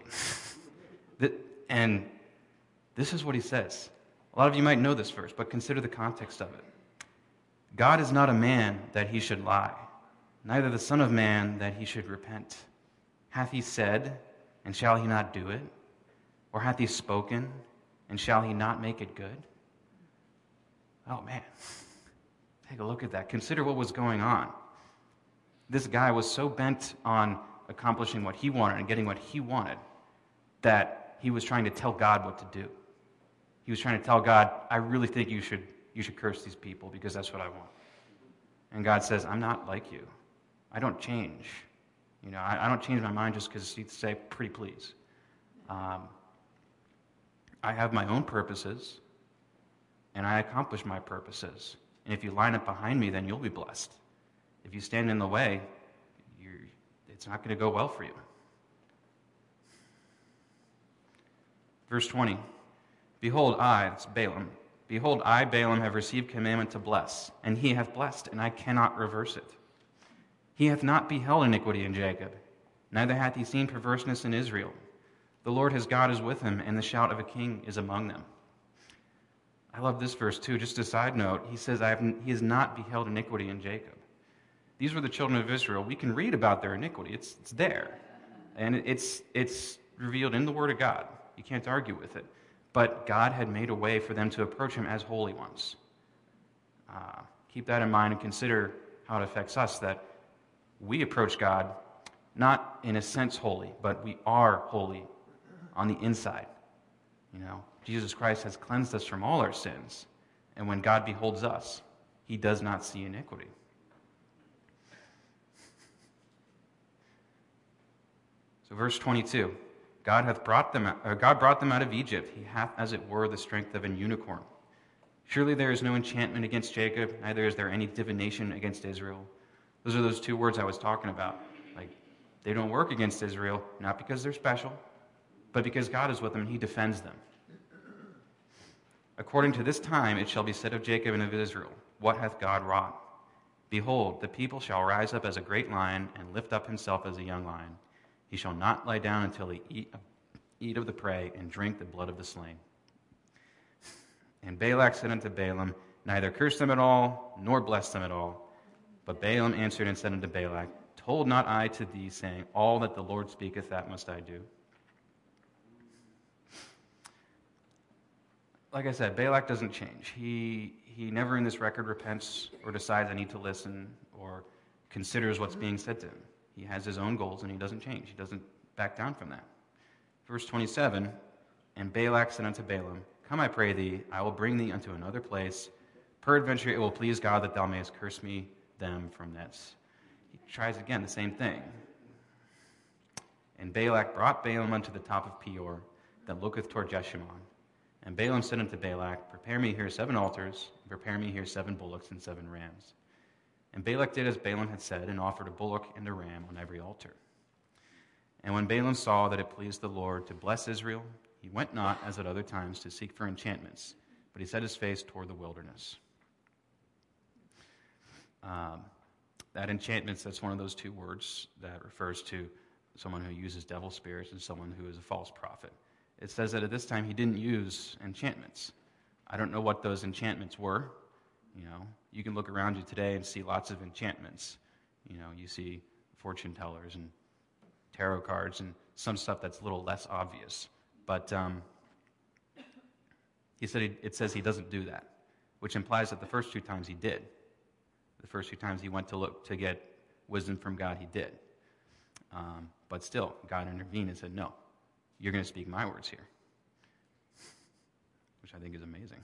And this is what he says. A lot of you might know this verse, but consider the context of it. God is not a man that he should lie, neither the Son of Man that he should repent. Hath he said, and shall he not do it? Or hath he spoken, and shall he not make it good? Oh man, take a look at that. Consider what was going on. This guy was so bent on accomplishing what he wanted and getting what he wanted that he was trying to tell God what to do. He was trying to tell God, I really think you should you should curse these people because that's what I want. And God says, I'm not like you. I don't change. You know, I, I don't change my mind just because you say, pretty please. Um, I have my own purposes, and I accomplish my purposes. And if you line up behind me, then you'll be blessed. If you stand in the way, you're, it's not going to go well for you. Verse twenty, behold, I, that's Balaam, behold, I, Balaam, have received commandment to bless, and he hath blessed, and I cannot reverse it. He hath not beheld iniquity in Jacob, neither hath he seen perverseness in Israel. The Lord his God is with him, and the shout of a king is among them. I love this verse too. Just a side note, he says, I have, he has not beheld iniquity in Jacob. These were the children of Israel. We can read about their iniquity. It's, it's there. And it's, it's revealed in the Word of God. You can't argue with it. But God had made a way for them to approach him as holy ones. Uh, keep that in mind and consider how it affects us, that we approach God not in a sense holy, but we are holy on the inside. You know, Jesus Christ has cleansed us from all our sins. And when God beholds us, he does not see iniquity. So verse twenty-two, God hath brought them out, or God brought them out of Egypt. He hath, as it were, the strength of an unicorn. Surely there is no enchantment against Jacob, neither is there any divination against Israel. Those are those two words I was talking about. Like, they don't work against Israel, not because they're special, but because God is with them and he defends them. According to this time it shall be said of Jacob and of Israel, what hath God wrought? Behold, the people shall rise up as a great lion and lift up himself as a young lion. He shall not lie down until he eat, eat of the prey and drink the blood of the slain. And Balak said unto Balaam, neither curse them at all, nor bless them at all. But Balaam answered and said unto Balak, told not I to thee, saying, all that the Lord speaketh, that must I do? Like I said, Balak doesn't change. He, he never in this record repents or decides I need to listen or considers what's being said to him. He has his own goals and he doesn't change. He doesn't back down from that. Verse twenty-seven, and Balak said unto Balaam, come, I pray thee, I will bring thee unto another place. Peradventure it will please God that thou mayest curse me them from thence. He tries again the same thing. And Balak brought Balaam unto the top of Peor, that looketh toward Jeshimon. And Balaam said unto Balak, prepare me here seven altars, and prepare me here seven bullocks and seven rams. And Balak did as Balaam had said, and offered a bullock and a ram on every altar. And when Balaam saw that it pleased the Lord to bless Israel, he went not, as at other times, to seek for enchantments, but he set his face toward the wilderness. Um, that enchantments, that's one of those two words that refers to someone who uses devil spirits and someone who is a false prophet. It says that at this time he didn't use enchantments. I don't know what those enchantments were. You know, you can look around you today and see lots of enchantments. You know, you see fortune tellers and tarot cards and some stuff that's a little less obvious. But um, he said he, it says he doesn't do that, which implies that the first two times he did. The first two times he went to look to get wisdom from God, he did. Um, but still, God intervened and said, no, you're going to speak my words here, which I think is amazing.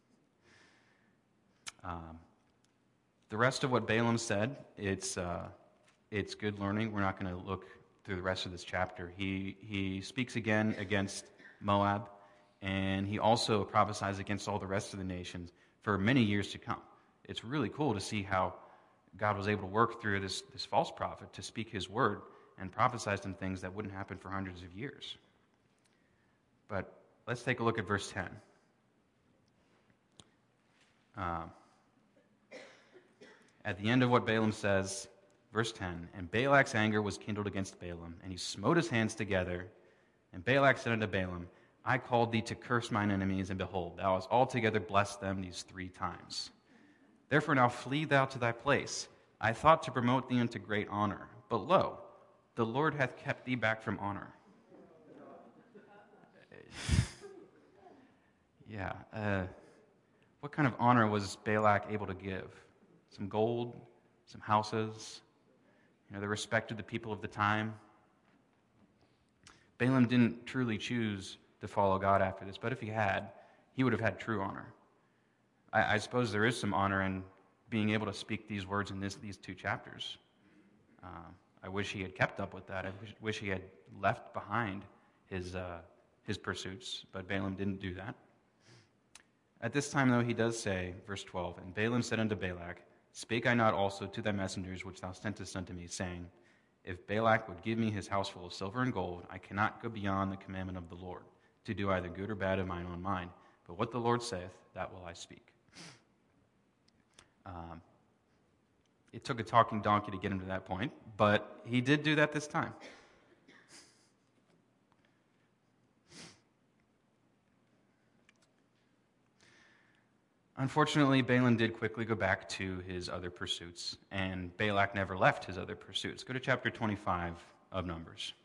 Um, the rest of what Balaam said, it's uh, it's good learning. We're not going to look through the rest of this chapter. He he speaks again against Moab, and he also prophesies against all the rest of the nations for many years to come. It's really cool to see how God was able to work through this, this false prophet to speak his word and prophesy some things that wouldn't happen for hundreds of years. But let's take a look at verse ten. Uh, at the end of what Balaam says, verse ten, and Balak's anger was kindled against Balaam, and he smote his hands together. And Balak said unto Balaam, I called thee to curse mine enemies, and behold, thou hast altogether blessed them these three times. Therefore now flee thou to thy place. I thought to promote thee unto great honor, but lo, the Lord hath kept thee back from honor. yeah, uh, what kind of honor was Balak able to give? Some gold, some houses, you know, the respect of the people of the time. Balaam didn't truly choose to follow God after this, but if he had, he would have had true honor. I, I suppose there is some honor in being able to speak these words in this, these two chapters. Uh, I wish he had kept up with that. I wish, wish he had left behind his, uh, his pursuits, but Balaam didn't do that. At this time, though, he does say, verse twelve, and Balaam said unto Balak, Spake I not also to thy messengers which thou sentest unto me, saying, If Balak would give me his house full of silver and gold, I cannot go beyond the commandment of the Lord, to do either good or bad of mine own mind. But what the Lord saith, that will I speak. Um, it took a talking donkey to get him to that point, but he did do that this time. Unfortunately, Balaam did quickly go back to his other pursuits, and Balak never left his other pursuits. Go to chapter twenty-five of Numbers.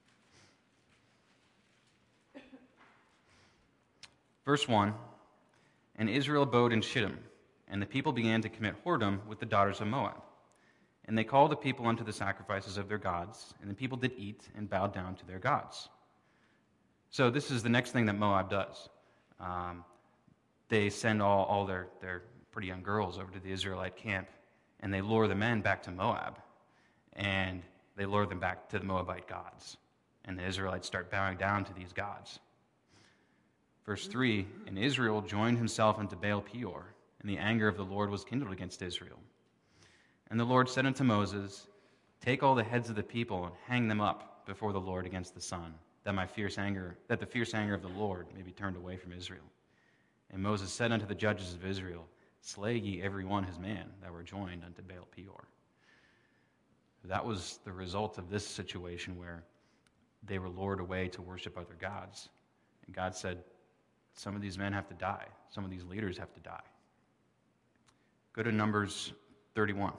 Verse one, And Israel abode in Shittim, and the people began to commit whoredom with the daughters of Moab. And they called the people unto the sacrifices of their gods, and the people did eat and bowed down to their gods. So this is the next thing that Moab does. Um, They send all, all their, their pretty young girls over to the Israelite camp, and they lure the men back to Moab, and they lure them back to the Moabite gods. And the Israelites start bowing down to these gods. Verse three, And Israel joined himself unto Baal Peor, and the anger of the Lord was kindled against Israel. And the Lord said unto Moses, Take all the heads of the people and hang them up before the Lord against the sun, that my fierce anger, that the fierce anger of the Lord may be turned away from Israel. And Moses said unto the judges of Israel, Slay ye every one his man that were joined unto Baal Peor. That was the result of this situation where they were lured away to worship other gods. And God said, some of these men have to die. Some of these leaders have to die. Go to Numbers thirty-one.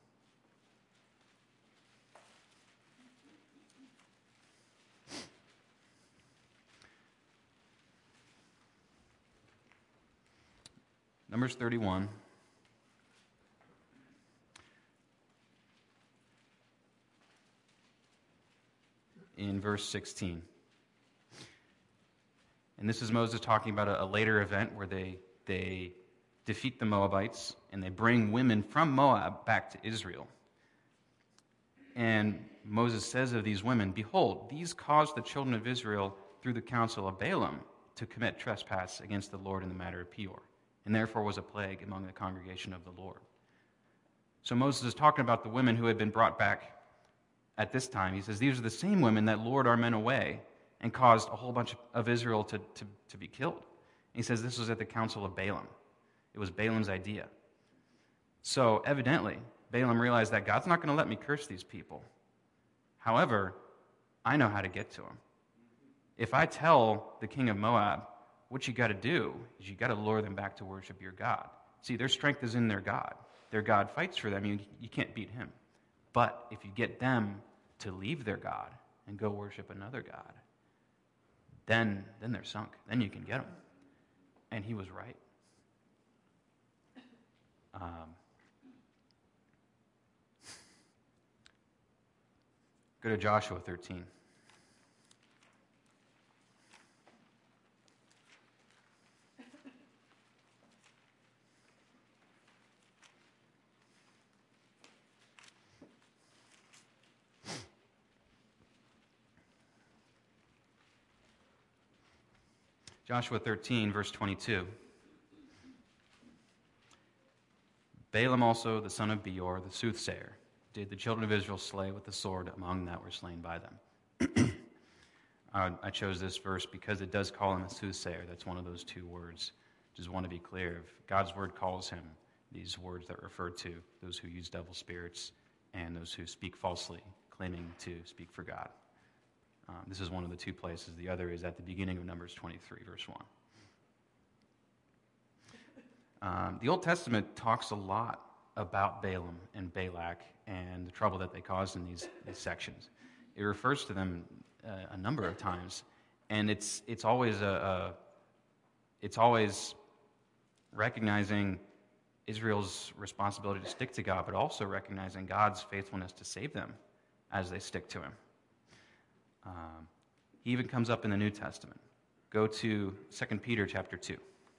Numbers thirty-one. In verse sixteen. And this is Moses talking about a, a later event where they, they defeat the Moabites and they bring women from Moab back to Israel. And Moses says of these women, Behold, these caused the children of Israel through the counsel of Balaam to commit trespass against the Lord in the matter of Peor, and therefore was a plague among the congregation of the Lord. So Moses is talking about the women who had been brought back at this time. He says, these are the same women that lured our men away and caused a whole bunch of Israel to, to, to be killed. And he says this was at the counsel of Balaam. It was Balaam's idea. So evidently, Balaam realized that God's not going to let me curse these people. However, I know how to get to them. If I tell the king of Moab, what you got to do is you got to lure them back to worship your God. See, their strength is in their God. Their God fights for them. You, you can't beat him. But if you get them to leave their God and go worship another God, then, then they're sunk. Then you can get them. And he was right. Um, go to Joshua thirteen. Joshua thirteen, verse twenty-two. Balaam also, the son of Beor, the soothsayer, did the children of Israel slay with the sword among that were slain by them. uh, I chose this verse because it does call him a soothsayer. That's one of those two words. Just want to be clear. If God's word calls him these words that refer to those who use devil spirits and those who speak falsely, claiming to speak for God. Um, this is one of the two places. The other is at the beginning of Numbers twenty-three, verse one. Um, the Old Testament talks a lot about Balaam and Balak and the trouble that they caused in these, these sections. It refers to them uh, a number of times, and it's it's always a, a it's always recognizing Israel's responsibility to stick to God, but also recognizing God's faithfulness to save them as they stick to him. Um, he even comes up in the New Testament. Go to Second Peter chapter two.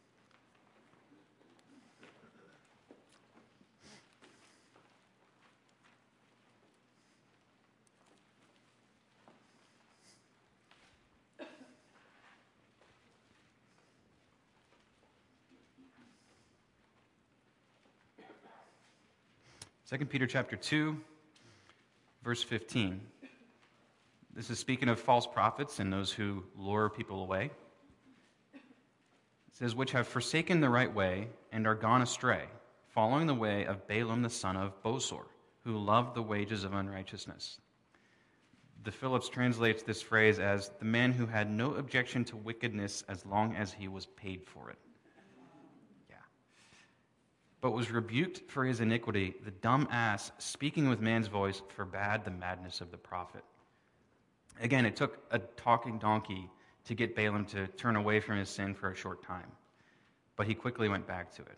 Second Peter chapter two, verse fifteen. This is speaking of false prophets and those who lure people away. It says, which have forsaken the right way and are gone astray, following the way of Balaam the son of Bosor, who loved the wages of unrighteousness. The Phillips translates this phrase as the man who had no objection to wickedness as long as he was paid for it. But was rebuked for his iniquity, the dumb ass, speaking with man's voice, forbade the madness of the prophet. Again, it took a talking donkey to get Balaam to turn away from his sin for a short time, but he quickly went back to it.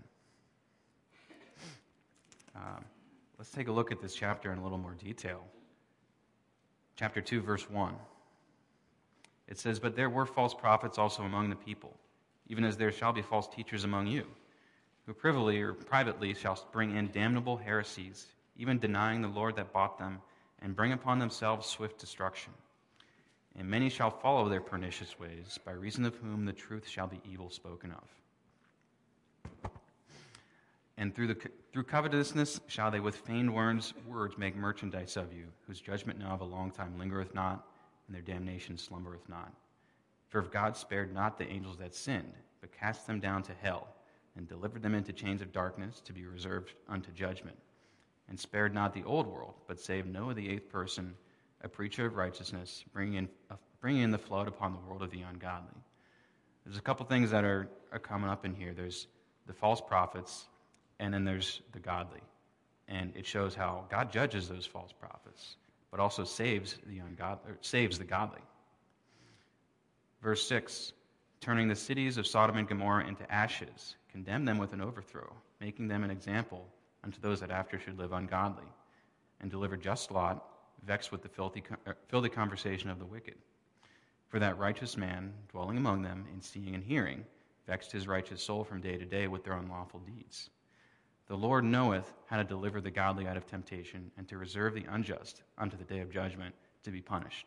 Um, let's take a look at this chapter in a little more detail. Chapter two, verse one. It says, but there were false prophets also among the people, even as there shall be false teachers among you, who privily or privately shall bring in damnable heresies, even denying the Lord that bought them, and bring upon themselves swift destruction. And many shall follow their pernicious ways, by reason of whom the truth shall be evil spoken of. And through the through covetousness shall they with feigned words, words make merchandise of you, whose judgment now of a long time lingereth not, and their damnation slumbereth not. For if God spared not the angels that sinned, but cast them down to hell, and delivered them into chains of darkness to be reserved unto judgment, and spared not the old world, but saved Noah the eighth person, a preacher of righteousness, bringing in, uh, bringing in the flood upon the world of the ungodly. There's a couple things that are, are coming up in here. There's the false prophets, and then there's the godly. And it shows how God judges those false prophets, but also saves the ungodly, or saves the godly. Verse six, turning the cities of Sodom and Gomorrah into ashes, condemn them with an overthrow, making them an example unto those that after should live ungodly, and deliver just Lot, vexed with the filthy, filthy conversation of the wicked. For that righteous man, dwelling among them in seeing and hearing, vexed his righteous soul from day to day with their unlawful deeds. The Lord knoweth how to deliver the godly out of temptation, and to reserve the unjust unto the day of judgment to be punished.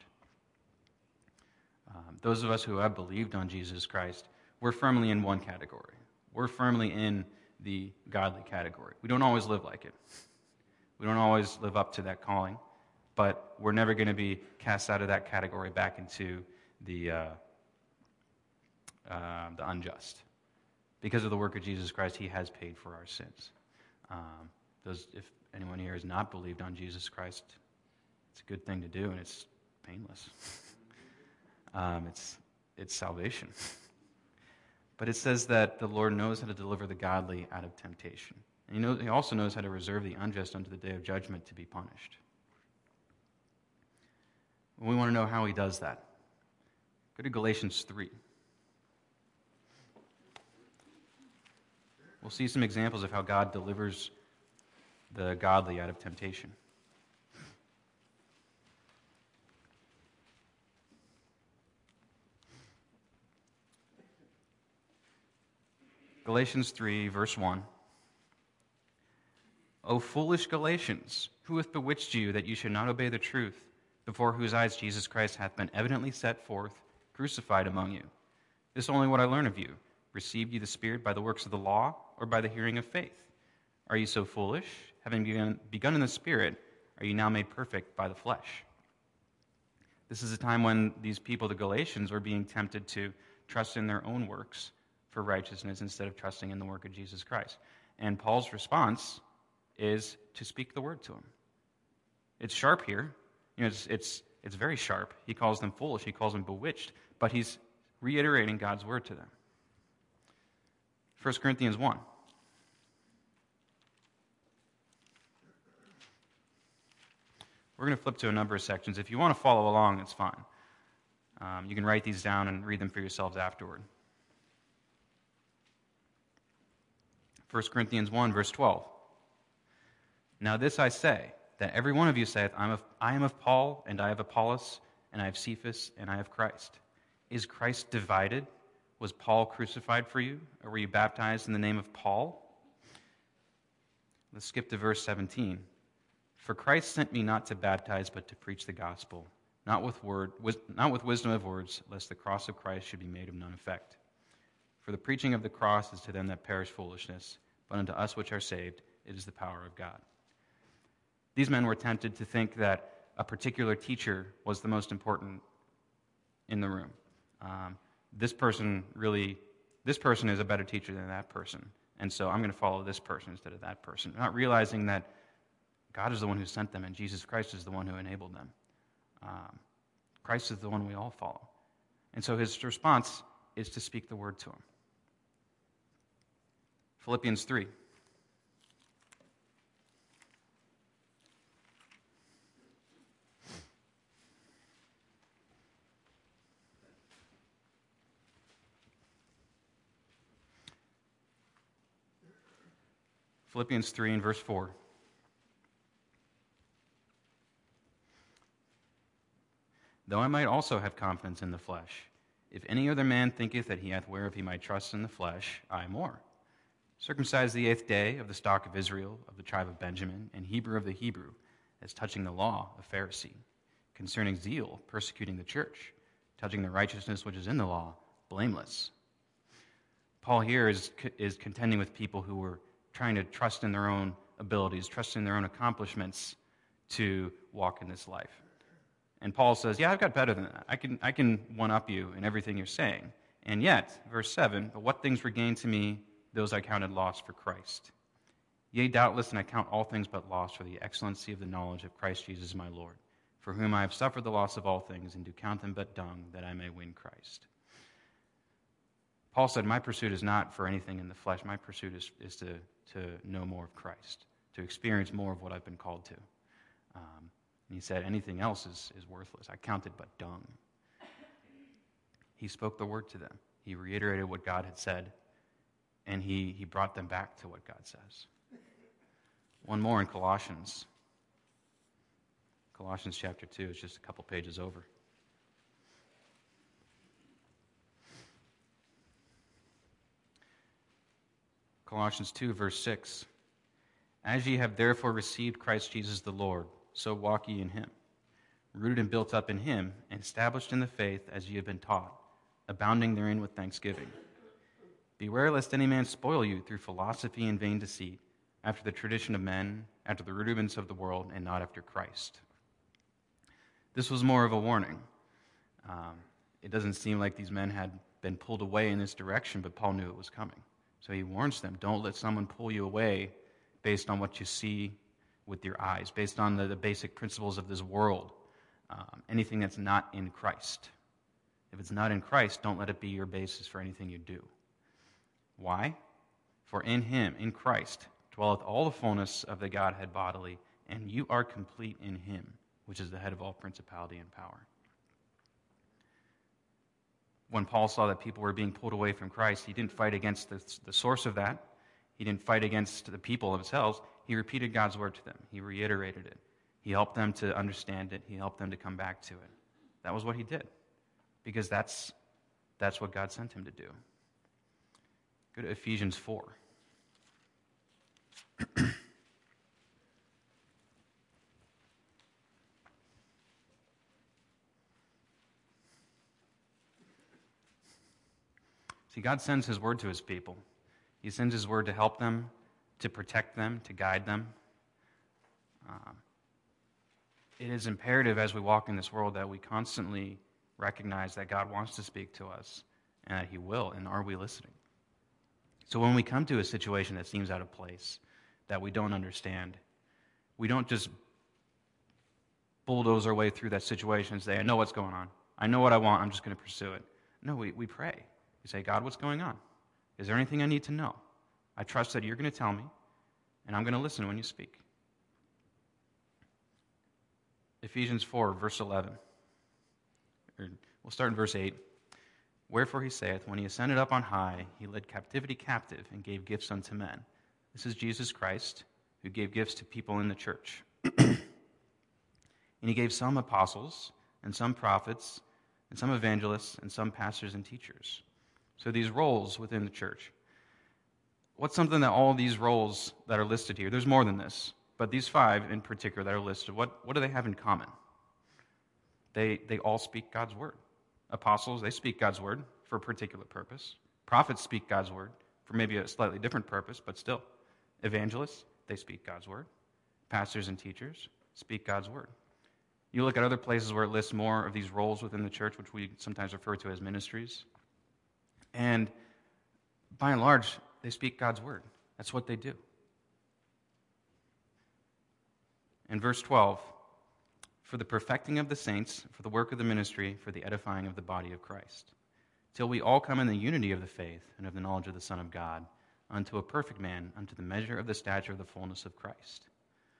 Um, those of us who have believed on Jesus Christ, we're firmly in one category. We're firmly in the godly category. We don't always live like it. We don't always live up to that calling, but we're never going to be cast out of that category back into the uh, uh, the unjust. Because of the work of Jesus Christ, he has paid for our sins. Um, those, if anyone here has not believed on Jesus Christ, it's a good thing to do, and it's painless. um, it's it's salvation. But it says that the Lord knows how to deliver the godly out of temptation. And he, knows, he also knows how to reserve the unjust unto the day of judgment to be punished. And we want to know how he does that. Go to Galatians three. We'll see some examples of how God delivers the godly out of temptation. Galatians three, verse one. O foolish Galatians, who hath bewitched you that you should not obey the truth, before whose eyes Jesus Christ hath been evidently set forth, crucified among you? This only what I learn of you. Received ye the Spirit by the works of the law, or by the hearing of faith? Are you so foolish? Having begun, begun in the Spirit, are you now made perfect by the flesh? This is a time when these people, the Galatians, were being tempted to trust in their own works for righteousness instead of trusting in the work of Jesus Christ. And Paul's response is to speak the word to them. It's sharp here. You know, it's, it's, it's very sharp. He calls them foolish. He calls them bewitched. But he's reiterating God's word to them. First Corinthians one. We're going to flip to a number of sections. If you want to follow along, it's fine. Um, you can write these down and read them for yourselves afterward. First Corinthians one, verse twelve. Now this I say, that every one of you saith, I am of, I am of Paul, and I have Apollos, and I have Cephas, and I have Christ. Is Christ divided? Was Paul crucified for you? Or were you baptized in the name of Paul? Let's skip to verse seventeen. For Christ sent me not to baptize, but to preach the gospel, not with word, not with wisdom of words, lest the cross of Christ should be made of none effect. For the preaching of the cross is to them that perish foolishness, but unto us which are saved it is the power of God. These men were tempted to think that a particular teacher was the most important in the room. Um, this person really, this person is a better teacher than that person, and so I'm going to follow this person instead of that person, not realizing that God is the one who sent them, and Jesus Christ is the one who enabled them. Um, Christ is the one we all follow. And so his response is to speak the word to him. Philippians three. Philippians three and verse four. Though I might also have confidence in the flesh, if any other man thinketh that he hath whereof he might trust in the flesh, I more. Circumcised the eighth day, of the stock of Israel, of the tribe of Benjamin, and Hebrew of the Hebrew, as touching the law, a Pharisee, concerning zeal, persecuting the church, touching the righteousness which is in the law, blameless. Paul here is, is contending with people who were trying to trust in their own abilities, trust in their own accomplishments to walk in this life. And Paul says, yeah, I've got better than that. I can I can one-up you in everything you're saying. And yet, verse seven, but what things were gained to me, those I counted loss for Christ. Yea, doubtless, and I count all things but loss for the excellency of the knowledge of Christ Jesus my Lord, for whom I have suffered the loss of all things, and do count them but dung, that I may win Christ. Paul said, my pursuit is not for anything in the flesh. My pursuit is, is to, to know more of Christ, to experience more of what I've been called to. Um, And he said, anything else is, is worthless. I counted but dung. He spoke the word to them. He reiterated what God had said, and he, he brought them back to what God says. One more in Colossians. Colossians chapter two is just a couple pages over. Colossians two, verse six. As ye have therefore received Christ Jesus the Lord, so walk ye in him, rooted and built up in him, and established in the faith as ye have been taught, abounding therein with thanksgiving. Beware lest any man spoil you through philosophy and vain deceit, after the tradition of men, after the rudiments of the world, and not after Christ. This was more of a warning. Um, it doesn't seem like these men had been pulled away in this direction, but Paul knew it was coming. So he warns them, don't let someone pull you away based on what you see with your eyes, based on the, the basic principles of this world, um, anything that's not in Christ. If it's not in Christ, don't let it be your basis for anything you do. Why? For in him, in Christ, dwelleth all the fullness of the Godhead bodily, and you are complete in him, which is the head of all principality and power. When Paul saw that people were being pulled away from Christ, he didn't fight against the, the source of that. He didn't fight against the people themselves. He repeated God's word to them. He reiterated it. He helped them to understand it. He helped them to come back to it. That was what he did, because that's, that's what God sent him to do. Go to Ephesians four. See, God sends his word to his people. He sends his word to help them, to protect them, to guide them. Um, it is imperative as we walk in this world that we constantly recognize that God wants to speak to us and that he will, and are we listening? So when we come to a situation that seems out of place, that we don't understand, we don't just bulldoze our way through that situation and say, I know what's going on. I know what I want. I'm just going to pursue it. No, we, we pray. We say, God, what's going on? Is there anything I need to know? I trust that you're going to tell me, and I'm going to listen when you speak. Ephesians four, verse eleven. Or we'll start in verse eight. Wherefore he saith, when he ascended up on high, he led captivity captive and gave gifts unto men. This is Jesus Christ, who gave gifts to people in the church. And he gave some apostles, and some prophets, and some evangelists, and some pastors and teachers. So these roles within the church. What's something that all these roles that are listed here, there's more than this, but these five in particular that are listed, what, what do they have in common? They, they all speak God's word. Apostles, they speak God's word for a particular purpose. Prophets speak God's word for maybe a slightly different purpose, but still. Evangelists, they speak God's word. Pastors and teachers speak God's word. You look at other places where it lists more of these roles within the church, which we sometimes refer to as ministries. And by and large, they speak God's word. That's what they do. In verse twelve, for the perfecting of the saints, for the work of the ministry, for the edifying of the body of Christ, till we all come in the unity of the faith and of the knowledge of the Son of God, unto a perfect man, unto the measure of the stature of the fullness of Christ.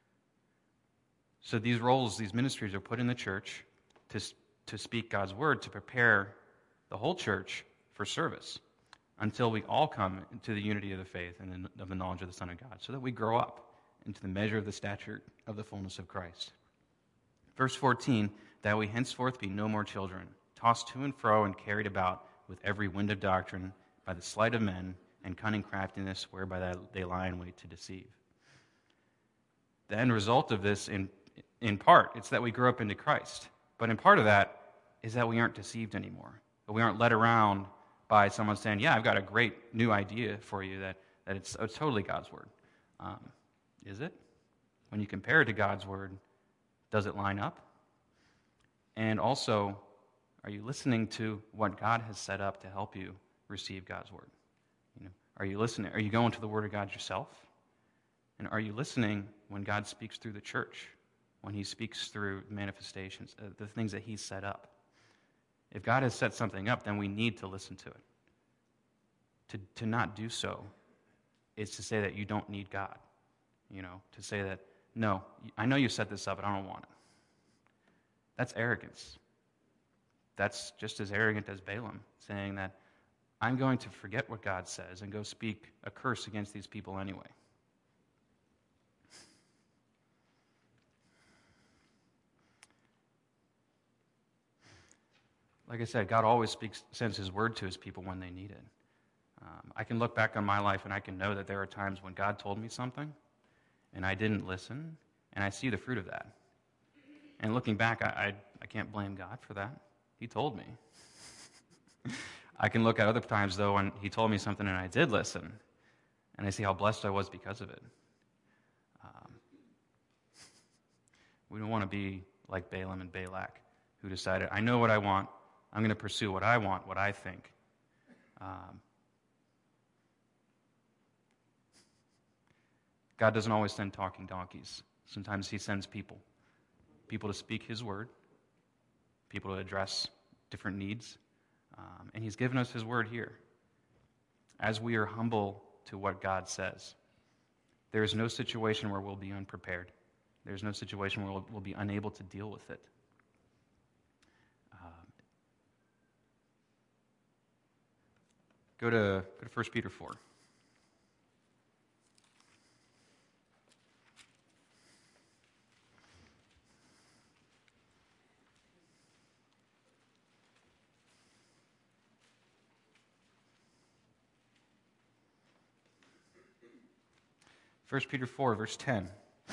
So these roles, these ministries are put in the church to, to speak God's word, to prepare the whole church for service, until we all come into the unity of the faith and of the knowledge of the Son of God, so that we grow up into the measure of the stature of the fullness of Christ. Verse fourteen, that we henceforth be no more children, tossed to and fro and carried about with every wind of doctrine by the sleight of men and cunning craftiness whereby they lie in wait to deceive. The end result of this, in, in part, it's that we grow up into Christ. But in part of that is that we aren't deceived anymore. That we aren't led around by someone saying, yeah, I've got a great new idea for you, that, that it's, it's totally God's word. Um, is it? When you compare it to God's word, does it line up? And also, are you listening to what God has set up to help you receive God's word? You know, are you listening? Are you going to the word of God yourself? And are you listening when God speaks through the church? When he speaks through manifestations, uh, the things that he's set up? If God has set something up, then we need to listen to it. To, to not do so is to say that you don't need God. You know, to say that, no, I know you set this up, but I don't want it. That's arrogance. That's just as arrogant as Balaam, saying that I'm going to forget what God says and go speak a curse against these people anyway. Like I said, God always speaks, sends his word to his people when they need it. Um, I can look back on my life and I can know that there are times when God told me something and I didn't listen, and I see the fruit of that. And looking back, I, I, I can't blame God for that. He told me. I can look at other times, though, when he told me something and I did listen, and I see how blessed I was because of it. Um, we don't want to be like Balaam and Balak, who decided, I know what I want, I'm going to pursue what I want, what I think. Um, God doesn't always send talking donkeys. Sometimes he sends people. People to speak his word. People to address different needs. Um, and he's given us his word here. As we are humble to what God says, there is no situation where we'll be unprepared. There's no situation where we'll, we'll be unable to deal with it. Um, go to go to First Peter four. First Peter four, verse ten.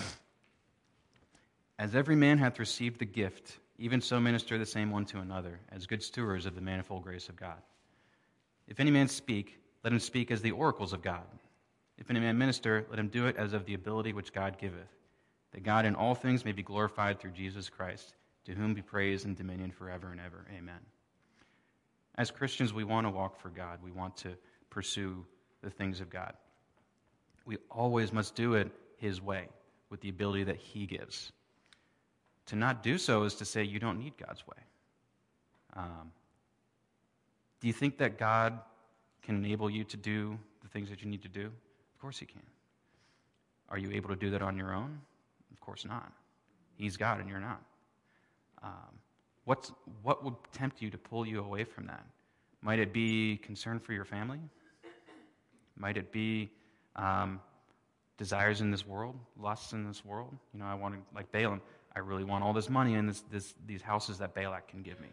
As every man hath received the gift, even so minister the same one to another, as good stewards of the manifold grace of God. If any man speak, let him speak as the oracles of God. If any man minister, let him do it as of the ability which God giveth, that God in all things may be glorified through Jesus Christ, to whom be praise and dominion forever and ever. Amen. As Christians, we want to walk for God. We want to pursue the things of God. We always must do it His way, with the ability that He gives. To not do so is to say you don't need God's way. Um, do you think that God can enable you to do the things that you need to do? Of course He can. Are you able to do that on your own? Of course not. He's God and you're not. Um, what's, what would tempt you to pull you away from that? Might it be concern for your family? Might it be um, desires in this world, lusts in this world? You know, I want to, like Balaam, I really want all this money and this, this, these houses that Balak can give me.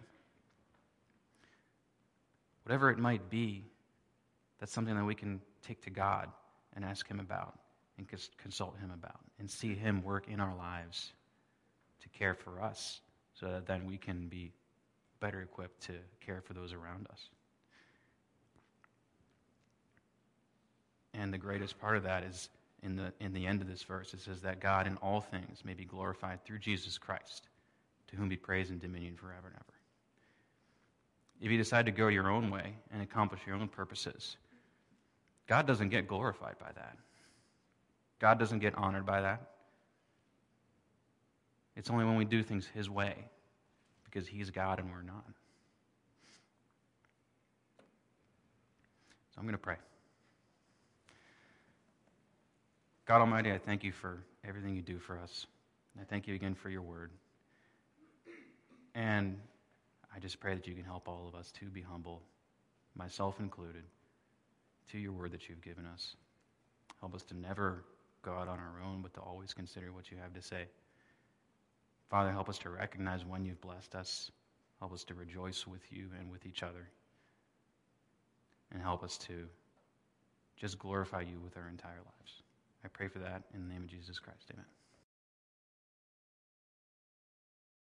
Whatever it might be, that's something that we can take to God and ask Him about and consult Him about and see Him work in our lives to care for us so that then we can be better equipped to care for those around us. And the greatest part of that is in the in the end of this verse. It says that God in all things may be glorified through Jesus Christ, to whom be praise and dominion forever and ever. If you decide to go your own way and accomplish your own purposes, God doesn't get glorified by that. God doesn't get honored by that. It's only when we do things His way, because He's God and we're not. So I'm going to pray. God Almighty, I thank You for everything You do for us. I thank You again for Your word. And I just pray that You can help all of us to be humble, myself included, to Your word that You've given us. Help us to never go out on our own, but to always consider what You have to say. Father, help us to recognize when You've blessed us. Help us to rejoice with You and with each other. And help us to just glorify You with our entire lives. I pray for that in the name of Jesus Christ. Amen.